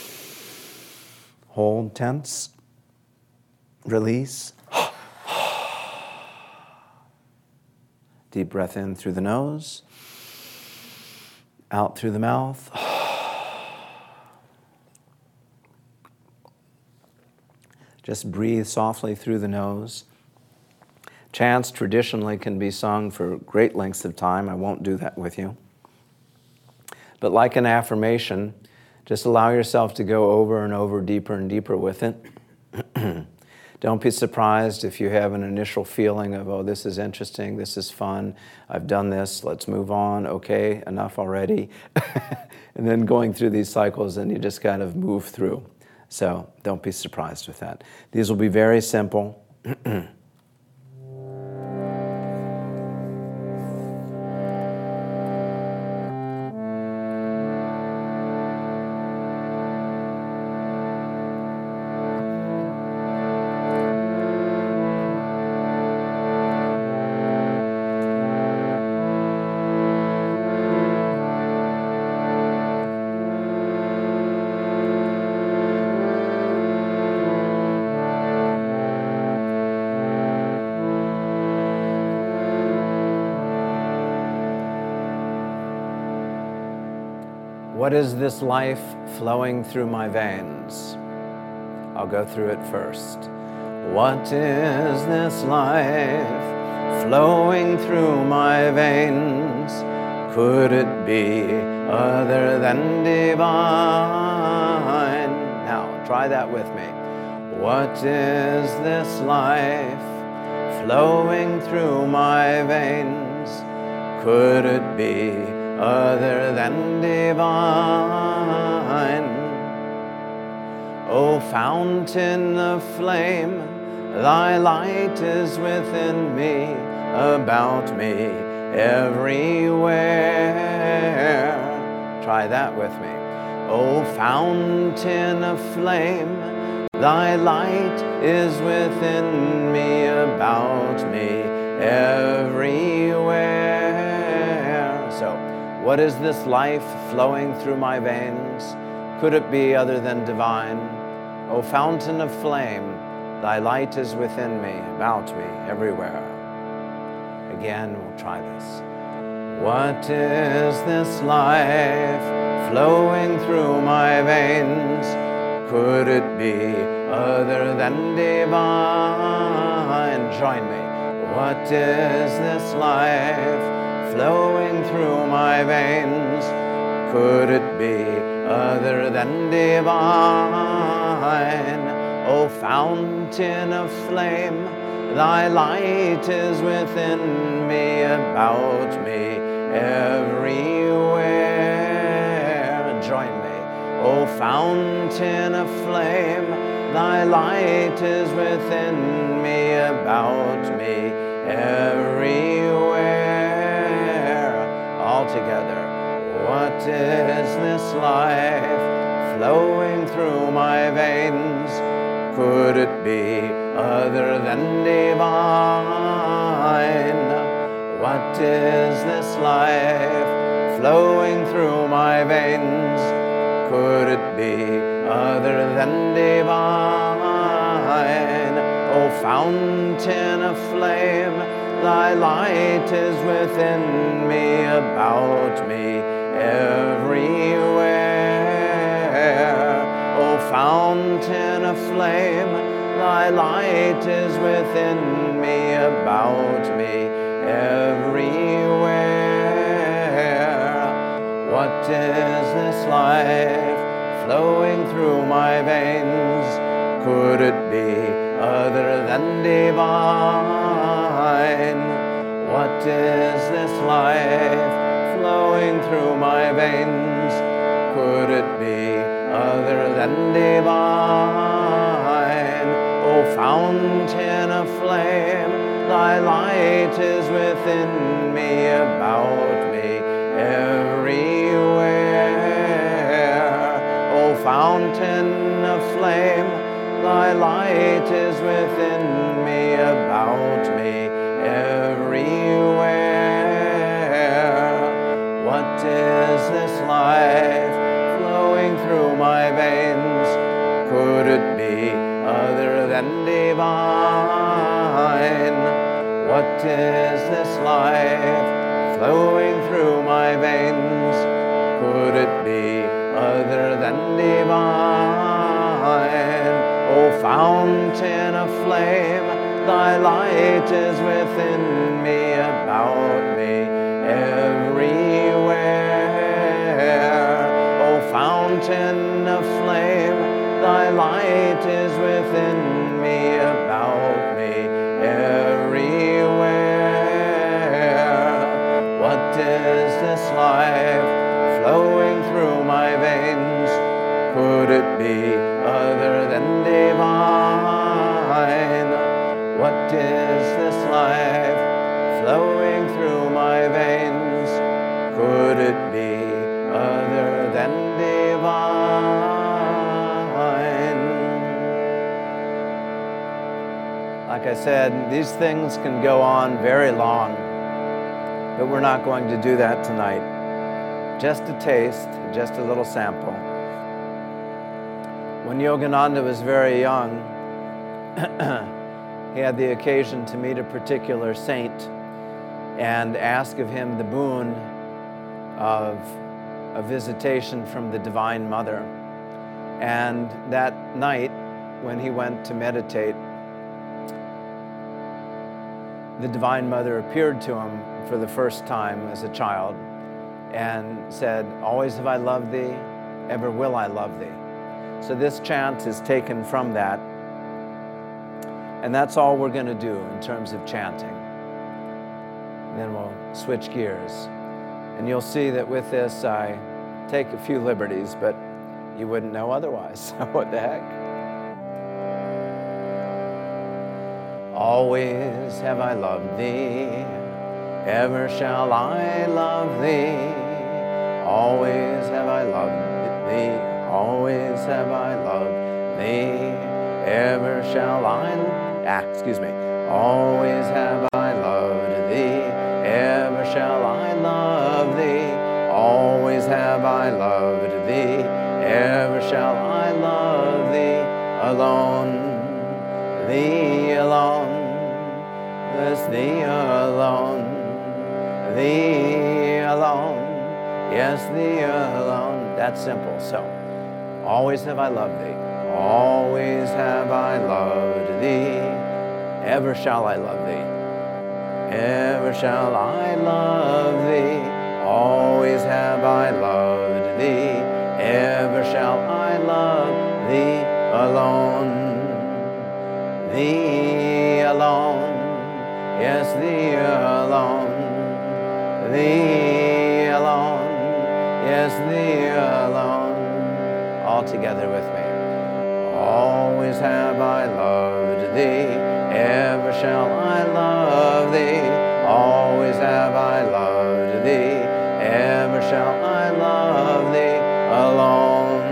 Hold, tense, release. Deep breath in through the nose, out through the mouth. Just breathe softly through the nose. Chants traditionally can be sung for great lengths of time. I won't do that with you. But like an affirmation, just allow yourself to go over and over, deeper and deeper with it. Don't be surprised if you have an initial feeling of, oh, this is interesting, this is fun, I've done this, let's move on, okay, enough already. And then going through these cycles and you just kind of move through. So don't be surprised with that. These will be very simple. What is this life flowing through my veins? I'll go through it first. What is this life flowing through my veins? Could it be other than divine? Now, try that with me. What is this life flowing through my veins? Could it be other than divine? O fountain of flame, thy light is within me, about me, everywhere. Try that with me. O fountain of flame, thy light is within me, about me, everywhere. So, what is this life flowing through my veins? Could it be other than divine? O fountain of flame, thy light is within me, about me, everywhere. Again, we'll try this. What is this life flowing through my veins? Could it be other than divine? Join me. What is this life flowing through my veins? Could it be other than divine? O fountain of flame, thy light is within me, about me, everywhere. Join me. O fountain of flame, thy light is within me, about me, everywhere. All together. What is this life flowing through my veins? Could it be other than divine? What is this life flowing through my veins? Could it be other than divine? O fountain of flame, thy light is within me, about me, everywhere. O fountain of flame, thy light is within me, about me, everywhere. What is this life flowing through my veins? Could it be other than divine? What is this life flowing through my veins? Could it be other than divine? O fountain of flame, thy light is within me, about me, everywhere. O fountain of flame, thy light is within me, about me, everywhere. What is this life flowing through my veins? Could it be other than divine? What is this life flowing through my veins? Could it be other than divine? O fountain of flame, thy light is within me, about me, everywhere. O fountain of flame, thy light is within me, about me, everywhere. What is this life flowing through my veins? Could it be other than divine? What is this life flowing through my veins? Could it be other than divine? Like I said, these things can go on very long, but we're not going to do that tonight. Just a taste, just a little sample. When Yogananda was very young, he had the occasion to meet a particular saint and ask of him the boon of a visitation from the Divine Mother. And that night, when he went to meditate, the Divine Mother appeared to him for the first time as a child and said, "Always have I loved thee, ever will I love thee." So this chant is taken from that. And that's all we're going to do in terms of chanting. And then we'll switch gears. And you'll see that with this, I take a few liberties, but you wouldn't know otherwise. What the heck? Always have I loved thee, ever shall I love thee. Always have I loved thee, always have I loved thee, ever shall I, ah, excuse me, always have I loved thee, ever shall I love thee, always have I loved thee, ever shall I love thee, alone, thee alone, yes, thee alone, thee alone, yes, thee alone. That's simple. So, always have I loved thee, always have I loved thee, ever shall I love thee, ever shall I love thee, always have I loved thee, ever shall I love thee, alone, thee alone, yes, thee alone, thee alone, yes, thee alone. All together with me. Always have I loved thee, ever shall I love thee, always have I loved thee, ever shall I love thee, alone,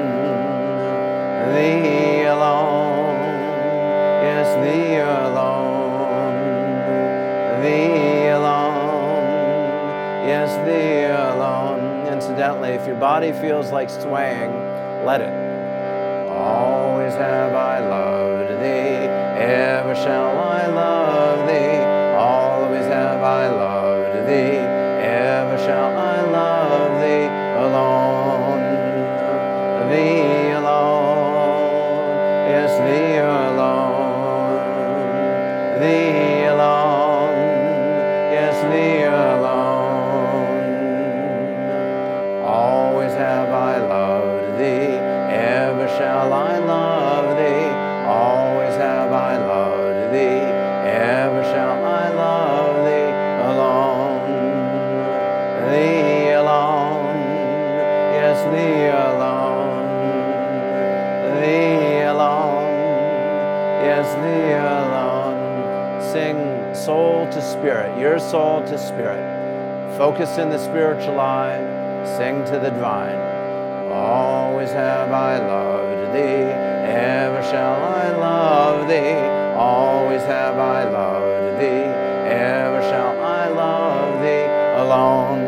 thee alone, yes, thee alone, thee alone, yes, thee alone. Incidentally, if your body feels like swaying, let it. Always have I loved thee, ever shall I love thee, always have I loved thee, ever shall I love thee, alone, thee alone, yes, thee alone, thee alone, yes, thee alone. Always have I loved thee, ever shall I love thee, always have I loved thee, ever shall I love thee, alone, thee alone, yes, thee alone, thee alone, yes, thee alone. Sing soul to spirit, your soul to spirit. Focus in the spiritual eye, sing to the divine. Always have I loved thee, ever shall I love thee, always have I loved thee, ever shall I love thee, alone,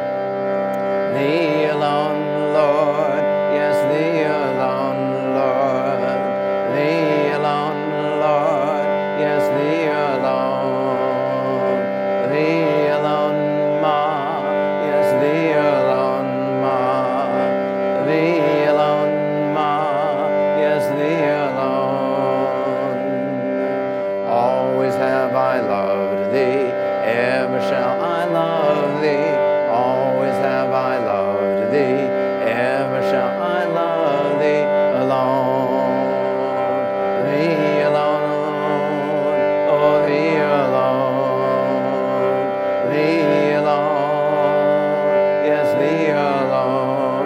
thee alone, Lord, yes, thee alone, Lord, thee alone, Lord, yes, thee alone, thee alone, Ma, yes, thee alone, Ma, thee alone, Ma, yes, thee alone. Always have I loved thee, ever shall I love thee, always have I loved thee, ever shall I love thee, alone, thee alone, oh, thee alone, thee alone, yes, thee alone.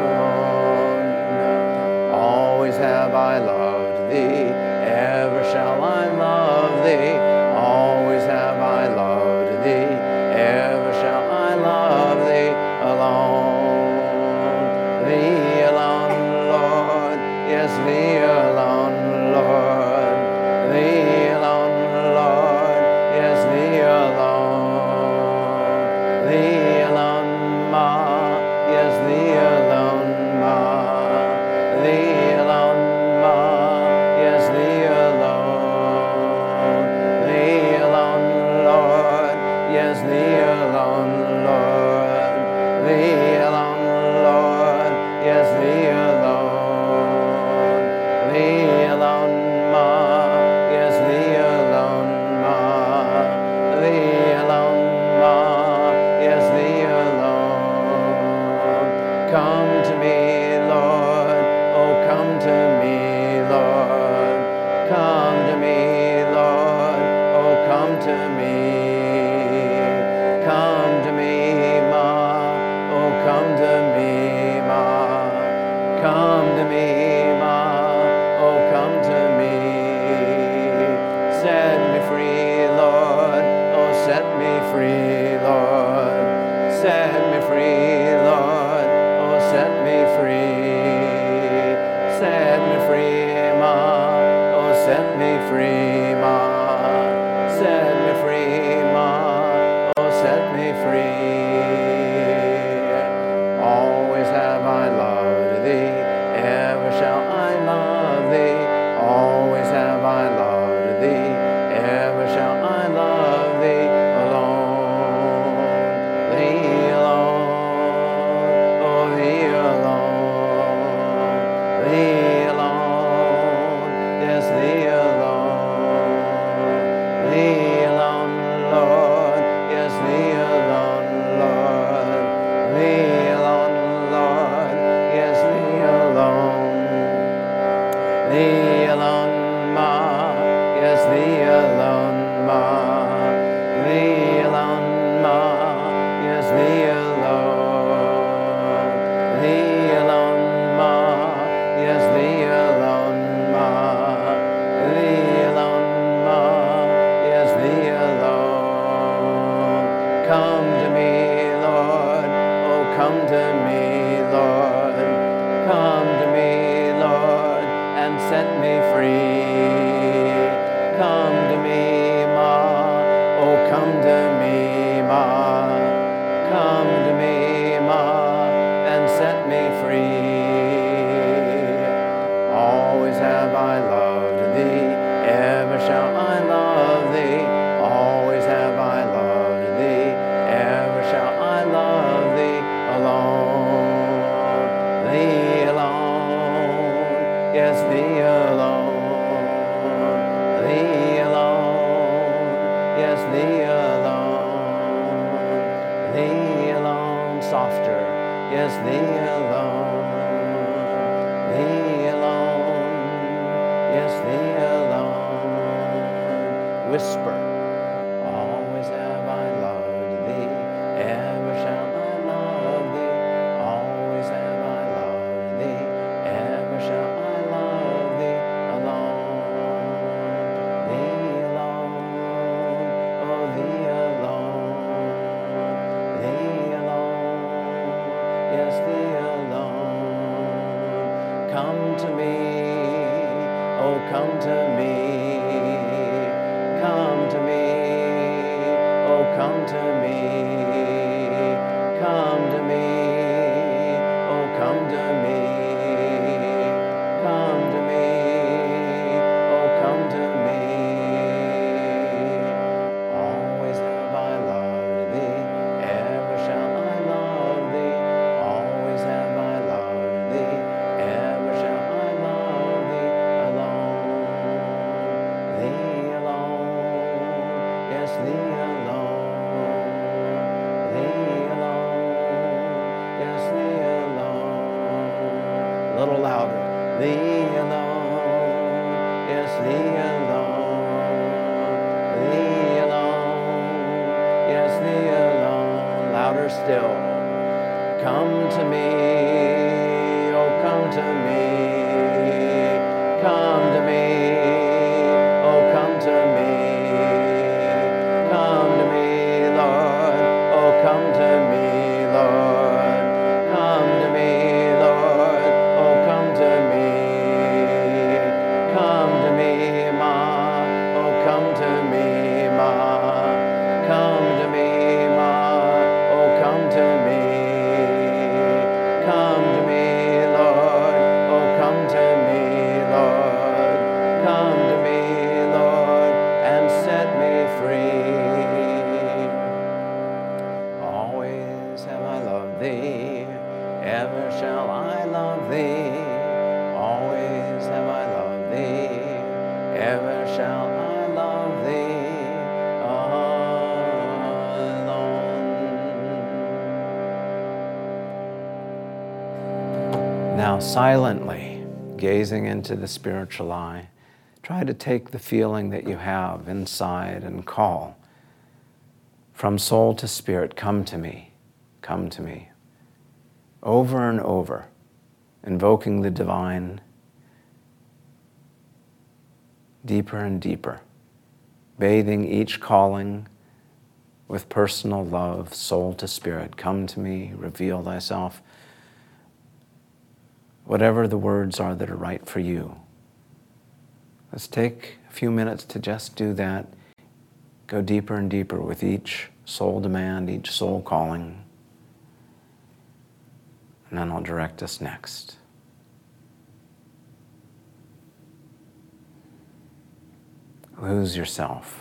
Always have I loved thee, ever shall I love thee, always have I loved thee, ever shall I love thee, alone, thee alone, Lord, yes, thee alone, Lord, thee alone, Lord, yes, thee alone, thee alone, Ma, yes, thee alone, Ma, thee alone, Ma, yes, thee alone, thee alone, Lord, yes, thee alone, Lord, thee alone, Lord, yes, thee alone, thee alone, Ma, yes, thee alone, Ma, thee alone, Ma, yes, thee alone. Come to me, Lord, oh, come to me, Lord, come to me, Lord, oh, come to me, come to me, set me free. Always have I loved thee, ever shall I love thee. Always have I loved thee, ever shall I love thee. Alone, thee alone, oh thee alone, thee alone, yes thee alone, thee alone, Lord, yes thee alone, Lord, thee alone, Lord, yes thee alone, thee alone, ma, yes thee alone, ma, thee alone, ma, yes thee alone, thee alone, ma, yes thee alone, ma, thee alone, ma, yes thee alone. Come to me, Lord, oh come to me, Lord, come to me, Lord, and set me free. Come to me, ma, oh come to me, ma, come to me, ma, and set me free. Always have I loved thee, ever shall I love thee. Always have I loved thee, ever shall I love thee. Alone, thee alone, yes thee alone, thee alone, yes thee alone, thee alone, softer, yes thee alone, thee alone, yes thee alone, whisper. Always have I loved thee, ever shall I love thee. Always have I loved thee, ever shall I love thee. Alone, thee alone, oh thee alone, thee alone, yes thee alone. Come to me, oh come to me, come to me, oh come to me, come to me, oh come to me, come to me, oh come to me. Always have I loved thee, ever shall I love thee. Always have I loved thee, ever shall I love thee. Alone, thee alone, yes thee alone, thee alone, yes thee alone. A little louder. Thee alone, yes thee alone, thee alone, yes thee alone. Louder still. Come to me, oh come to me, come to me, oh come to me, come to me, Lord, oh come to me, Lord, come to me, Lord, oh come to me, come to me, ma, oh come to me, ma, come to me, ma, oh come to me, come to me, Lord, oh come to me, Lord, come to me, Lord, and set me free. Always have I loved thee, ever shall I love thee. Always have I loved thee, ever shall I love thee. Alone. Now silently, gazing into the spiritual eye, try to take the feeling that you have inside and call, from soul to spirit, come to me, come to me. Over and over, invoking the divine, deeper and deeper, bathing each calling with personal love, soul to spirit. Come to me, reveal thyself. Whatever the words are that are right for you. Let's take a few minutes to just do that. Go deeper and deeper with each soul demand, each soul calling. And then I'll direct us next. Lose yourself.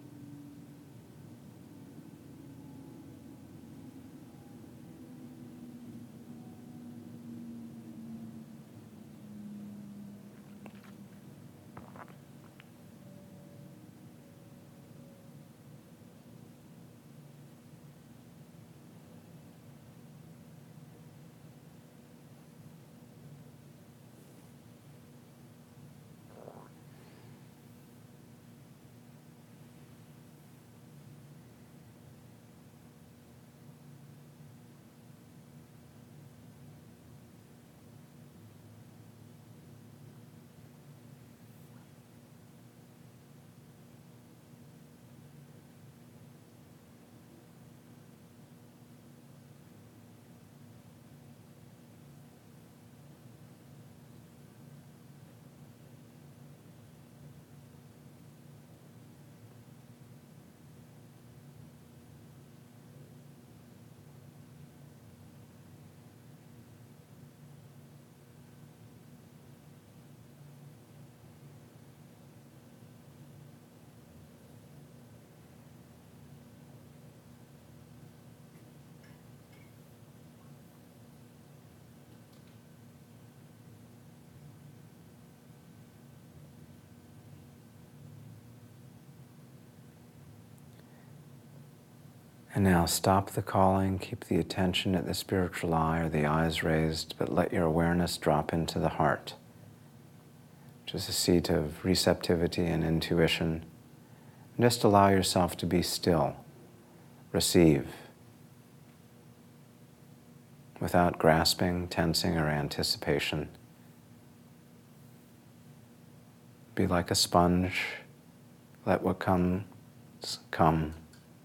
And now stop the calling, keep the attention at the spiritual eye or the eyes raised, but let your awareness drop into the heart, which is a seat of receptivity and intuition. And just allow yourself to be still, receive, without grasping, tensing, or anticipation. Be like a sponge, let what comes come.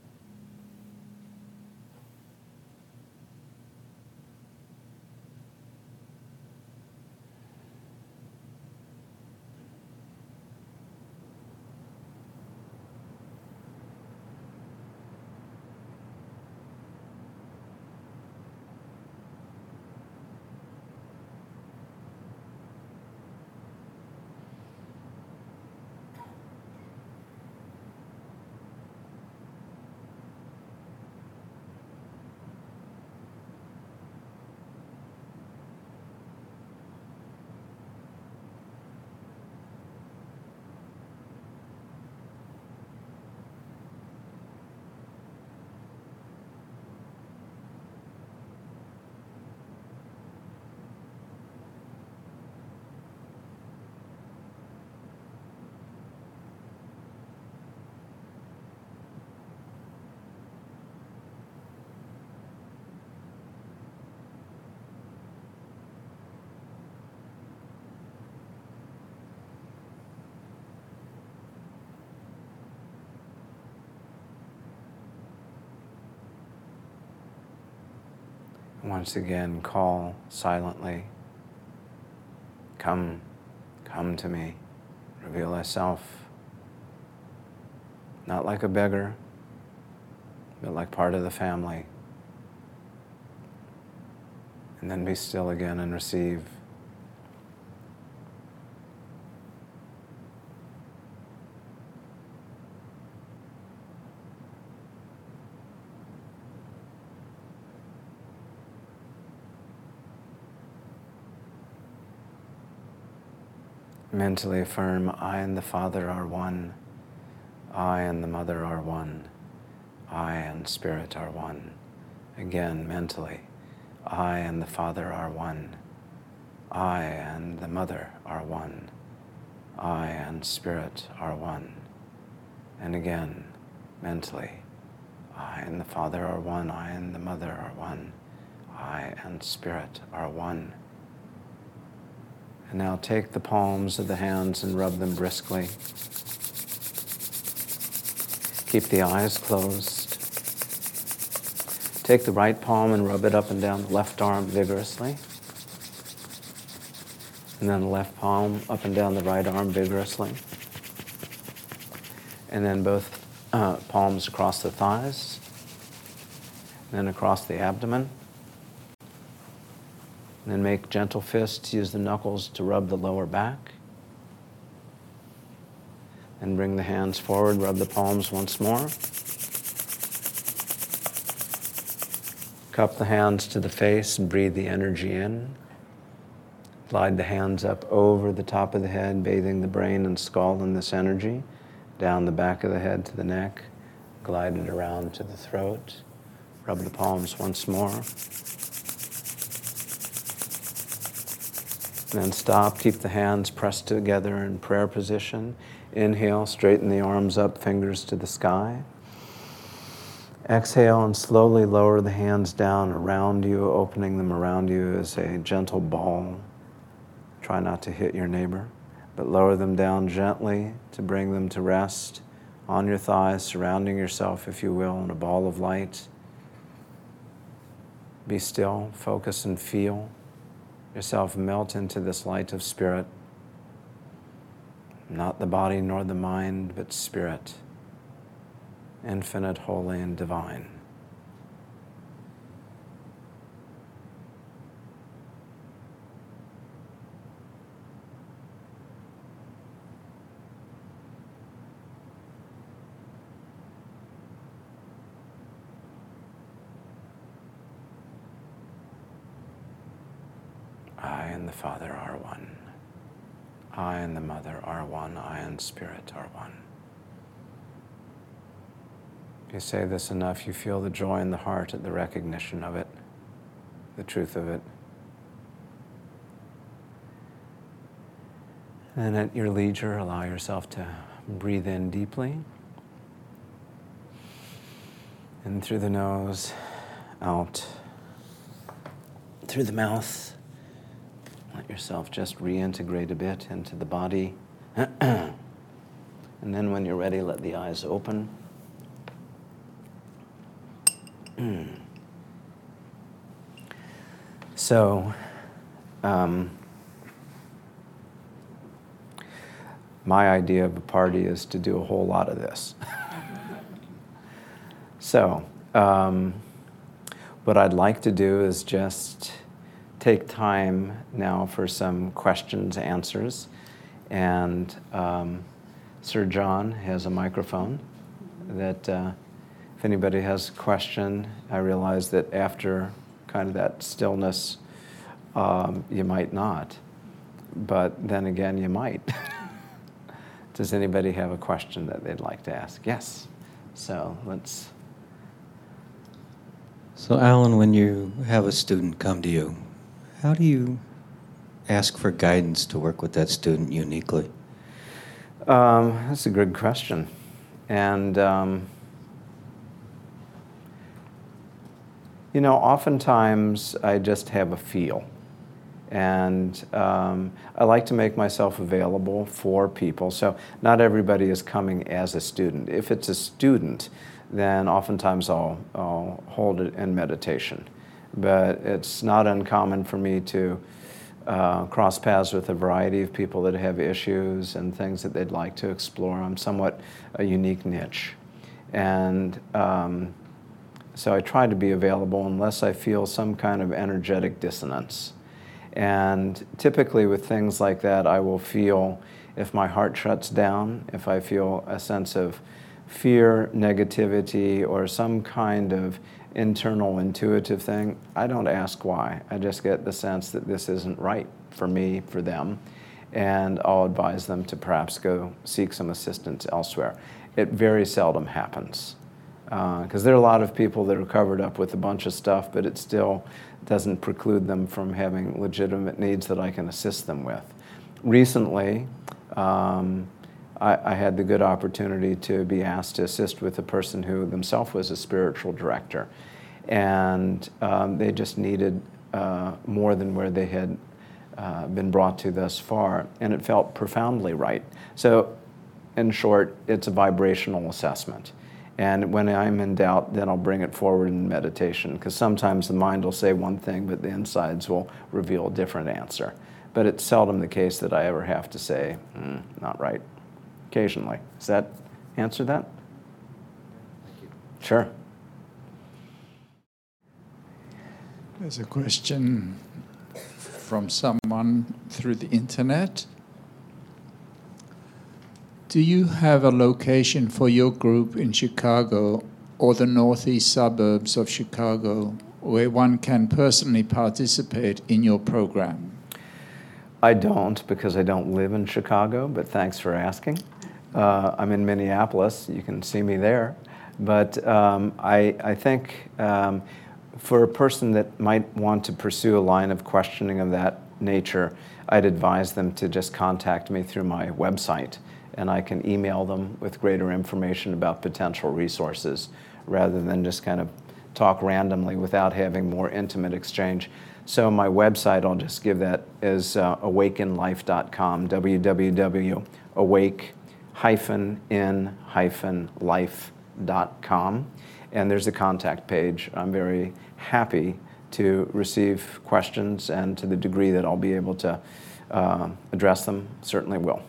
Once again, call silently. Come, come to me. Reveal thyself. Not like a beggar, but like part of the family. And then be still again and receive. Mentally affirm, I and the Father are one. I and the Mother are one. I and Spirit are one. Again, mentally, I and the Father are one. I and the Mother are one. I and Spirit are one. And again, mentally, I and the Father are one. I and the Mother are one. I and Spirit are one. And now take the palms of the hands and rub them briskly. Keep the eyes closed. Take the right palm and rub it up and down the left arm vigorously. And then the left palm up and down the right arm vigorously. And then both uh, palms across the thighs. then across the abdomen. And then make gentle fists, use the knuckles to rub the lower back. And bring the hands forward, rub the palms once more. Cup the hands to the face and breathe the energy in. Glide the hands up over the top of the head, bathing the brain and skull in this energy. Down the back of the head to the neck. Glide it around to the throat. Rub the palms once more. Then stop, keep the hands pressed together in prayer position. Inhale, straighten the arms up, fingers to the sky. Exhale and slowly lower the hands down around you, opening them around you as a gentle ball. Try not to hit your neighbor, but lower them down gently to bring them to rest on your thighs, surrounding yourself, if you will, in a ball of light. Be still, focus and feel yourself melt into this light of spirit. Not the body nor the mind, but spirit. Infinite, holy, and divine. I and the Father are one. I and the Mother are one. I and Spirit are one. If you say this enough, you feel the joy in the heart at the recognition of it, the truth of it. And at your leisure, allow yourself to breathe in deeply. In through the nose, out through the mouth. Let yourself just reintegrate a bit into the body. And then when you're ready, let the eyes open. So, um, my idea of a party is to do a whole lot of this. So, um, what I'd like to do is just take time now for some questions, answers. And um, Sir John has a microphone that uh, if anybody has a question, I realize that after kind of that stillness, um, you might not. But then again, you might. Does anybody have a question that they'd like to ask? Yes. So let's... So Alan, when you have a student come to you, how do you ask for guidance to work with that student uniquely? Um, that's a good question. And, um, you know, oftentimes I just have a feel. And um, I like to make myself available for people. So not everybody is coming as a student. If it's a student, then oftentimes I'll, I'll hold it in meditation. But it's not uncommon for me to uh, cross paths with a variety of people that have issues and things that they'd like to explore. I'm somewhat a unique niche. And um, so I try to be available unless I feel some kind of energetic dissonance. And typically with things like that, I will feel if my heart shuts down, if I feel a sense of fear, negativity, or some kind of internal intuitive thing, I don't ask why. I just get the sense that this isn't right for me, for them, and I'll advise them to perhaps go seek some assistance elsewhere. It very seldom happens, because uh, there are a lot of people that are covered up with a bunch of stuff, but it still doesn't preclude them from having legitimate needs that I can assist them with. Recently, um, I, I had the good opportunity to be asked to assist with a person who themselves was a spiritual director. And um, they just needed uh, more than where they had uh, been brought to thus far. And it felt profoundly right. So in short, it's a vibrational assessment. And when I'm in doubt, then I'll bring it forward in meditation, because sometimes the mind will say one thing, but the insides will reveal a different answer. But it's seldom the case that I ever have to say, mm, not right. Occasionally. Does that answer that? Thank you. Sure. There's a question from someone through the internet. Do you have a location for your group in Chicago or the northeast suburbs of Chicago where one can personally participate in your program? I don't, because I don't live in Chicago, but thanks for asking. Uh, I'm in Minneapolis. You can see me there. But um, I, I think um, for a person that might want to pursue a line of questioning of that nature, I'd advise them to just contact me through my website, and I can email them with greater information about potential resources rather than just kind of talk randomly without having more intimate exchange. So my website, I'll just give that, is uh, awaken life dot com, w w w dot awake in life dot com. And there's a contact page. I'm very happy to receive questions, and to the degree that I'll be able to uh, address them, certainly will.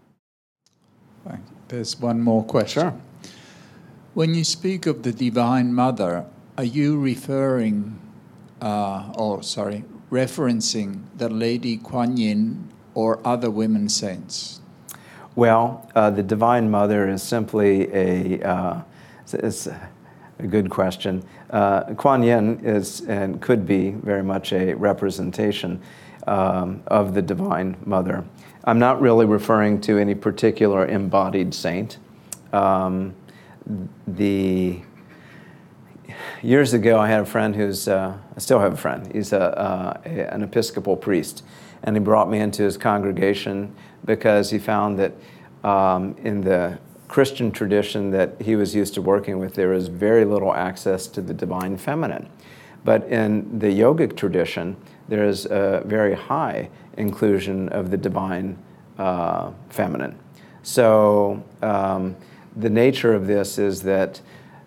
There's one more question. Sure. When you speak of the Divine Mother, are you referring, uh, or sorry, referencing the Lady Kuan Yin or other women saints? Well, uh, the Divine Mother is simply a, uh, it's a good question. Uh, Kuan Yin is and could be very much a representation um, of the Divine Mother. I'm not really referring to any particular embodied saint. Um, the years ago, I had a friend who's, uh, I still have a friend, he's a, uh, a, an Episcopal priest, and he brought me into his congregation because he found that um, in the Christian tradition that he was used to working with, there is very little access to the divine feminine. But in the yogic tradition, there is a very high inclusion of the divine uh, feminine. So um, the nature of this is that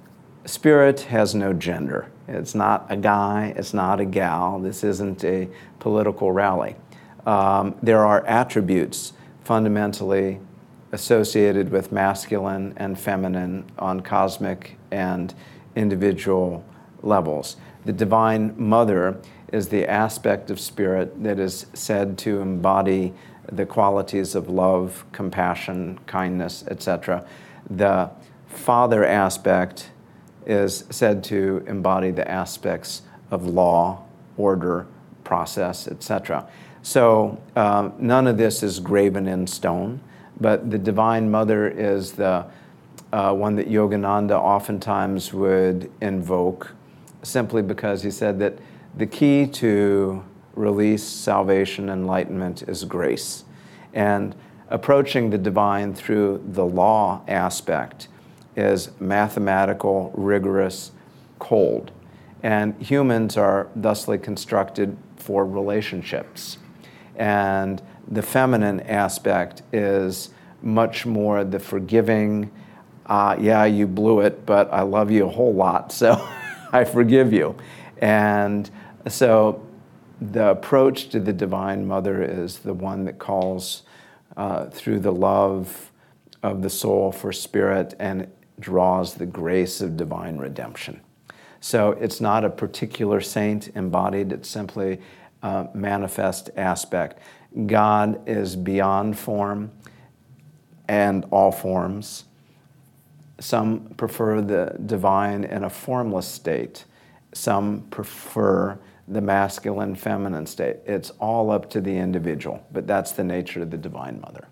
spirit has no gender. It's not a guy, it's not a gal. This isn't a political rally. Um, there are attributes fundamentally associated with masculine and feminine on cosmic and individual levels. The Divine Mother is the aspect of spirit that is said to embody the qualities of love, compassion, kindness, et cetera. The Father aspect is said to embody the aspects of law, order, process, et cetera. So um, none of this is graven in stone, but the Divine Mother is the uh, one that Yogananda oftentimes would invoke, simply because he said that the key to release, salvation, enlightenment is grace. And approaching the divine through the law aspect is mathematical, rigorous, cold. And humans are thusly constructed for relationships. And the feminine aspect is much more the forgiving, uh, yeah, you blew it, but I love you a whole lot, so I forgive you. And so the approach to the Divine Mother is the one that calls uh, through the love of the soul for spirit and draws the grace of divine redemption. So it's not a particular saint embodied, it's simply a manifest aspect. God is beyond form and all forms. Some prefer the divine in a formless state. Some prefer the masculine, feminine state. It's all up to the individual, but that's the nature of the Divine Mother.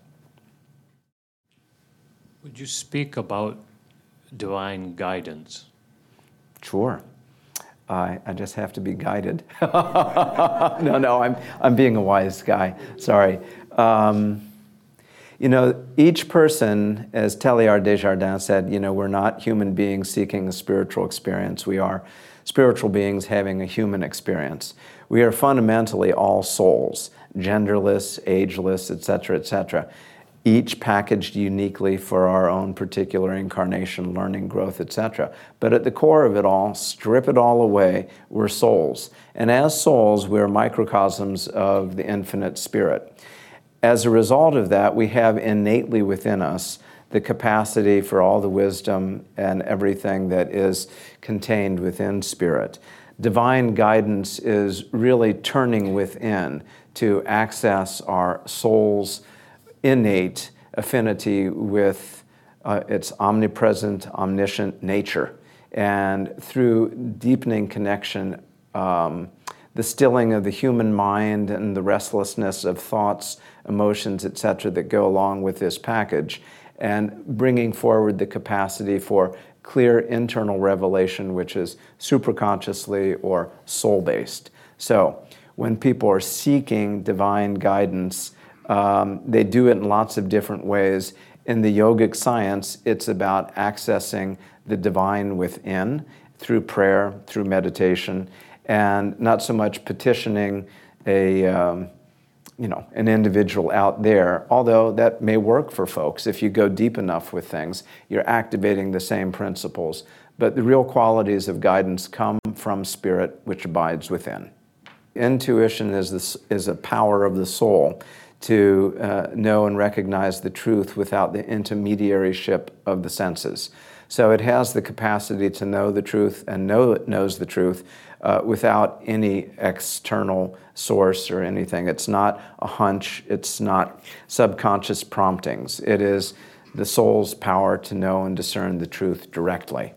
Would you speak about divine guidance? Sure. I, I just have to be guided. no, no, I'm, I'm being a wise guy. Sorry. Um, you know, each person, as Teilhard de Chardin said, you know, we're not human beings seeking a spiritual experience. We are spiritual beings having a human experience. We are fundamentally all souls, genderless, ageless, et cetera, et cetera, each packaged uniquely for our own particular incarnation, learning, growth, et cetera. But at the core of it all, strip it all away, we're souls. And as souls, we're microcosms of the infinite spirit. As a result of that, we have innately within us the capacity for all the wisdom and everything that is contained within spirit. divine guidance is really turning within to access our soul's innate affinity with uh, its omnipresent, omniscient nature. And through deepening connection, um, the stilling of the human mind and the restlessness of thoughts, emotions, et cetera, that go along with this package, and bringing forward the capacity for clear internal revelation, which is supraconsciously or soul-based. So when people are seeking divine guidance, um, they do it in lots of different ways. In the yogic science, it's about accessing the divine within through prayer, through meditation, and not so much petitioning a um, you know, an individual out there, although that may work for folks. If you go deep enough with things, you're activating the same principles. But the real qualities of guidance come from spirit, which abides within. Intuition is, this, is a power of the soul to uh, know and recognize the truth without the intermediaryship of the senses. So it has the capacity to know the truth and know it knows the truth uh, without any external source or anything. It's not a hunch. It's not subconscious promptings. It is the soul's power to know and discern the truth directly.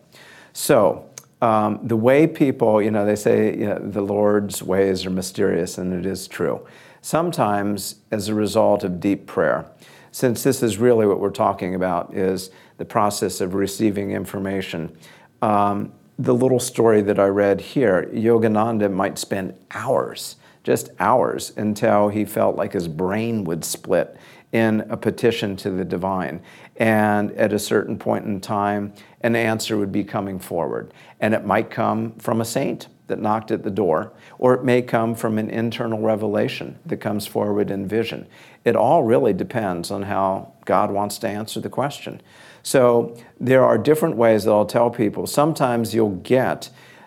So um, the way people, you know, they say you know, the Lord's ways are mysterious, and it is true. Sometimes as a result of deep prayer, since this is really what we're talking about, is the process of receiving information. Um, the little story that I read here, Yogananda might spend hours, just hours, until he felt like his brain would split in a petition to the divine. And at a certain point in time, an answer would be coming forward. And it might come from a saint that knocked at the door, or it may come from an internal revelation that comes forward in vision. It all really depends on how God wants to answer the question. So there are different ways that I'll tell people. Sometimes you'll get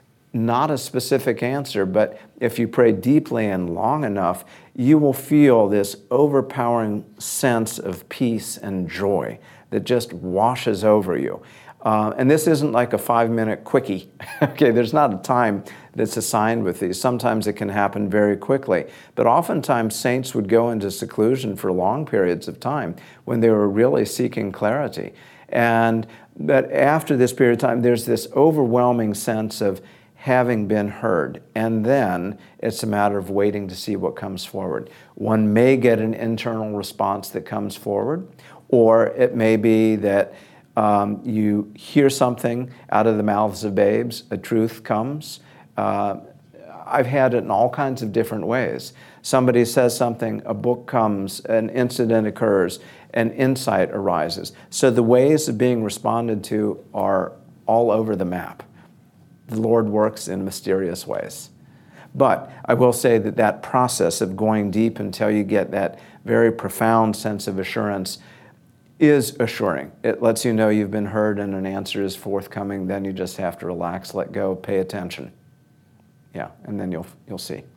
not a specific answer, but if you pray deeply and long enough, you will feel this overpowering sense of peace and joy that just washes over you. Uh, and this isn't like a five-minute quickie. Okay, there's not a time that's assigned with these. Sometimes it can happen very quickly. But oftentimes saints would go into seclusion for long periods of time when they were really seeking clarity. And but after this period of time, there's this overwhelming sense of having been heard. And then it's a matter of waiting to see what comes forward. One may get an internal response that comes forward, or it may be that Um, you hear something out of the mouths of babes, a truth comes. Uh, I've had it in all kinds of different ways. Somebody says something, a book comes, an incident occurs, an insight arises. So the ways of being responded to are all over the map. The Lord works in mysterious ways. But I will say that that process of going deep until you get that very profound sense of assurance is assuring. It lets you know you've been heard and an answer is forthcoming. Then you just have to relax, let go, pay attention. Yeah, and then you'll you'll see.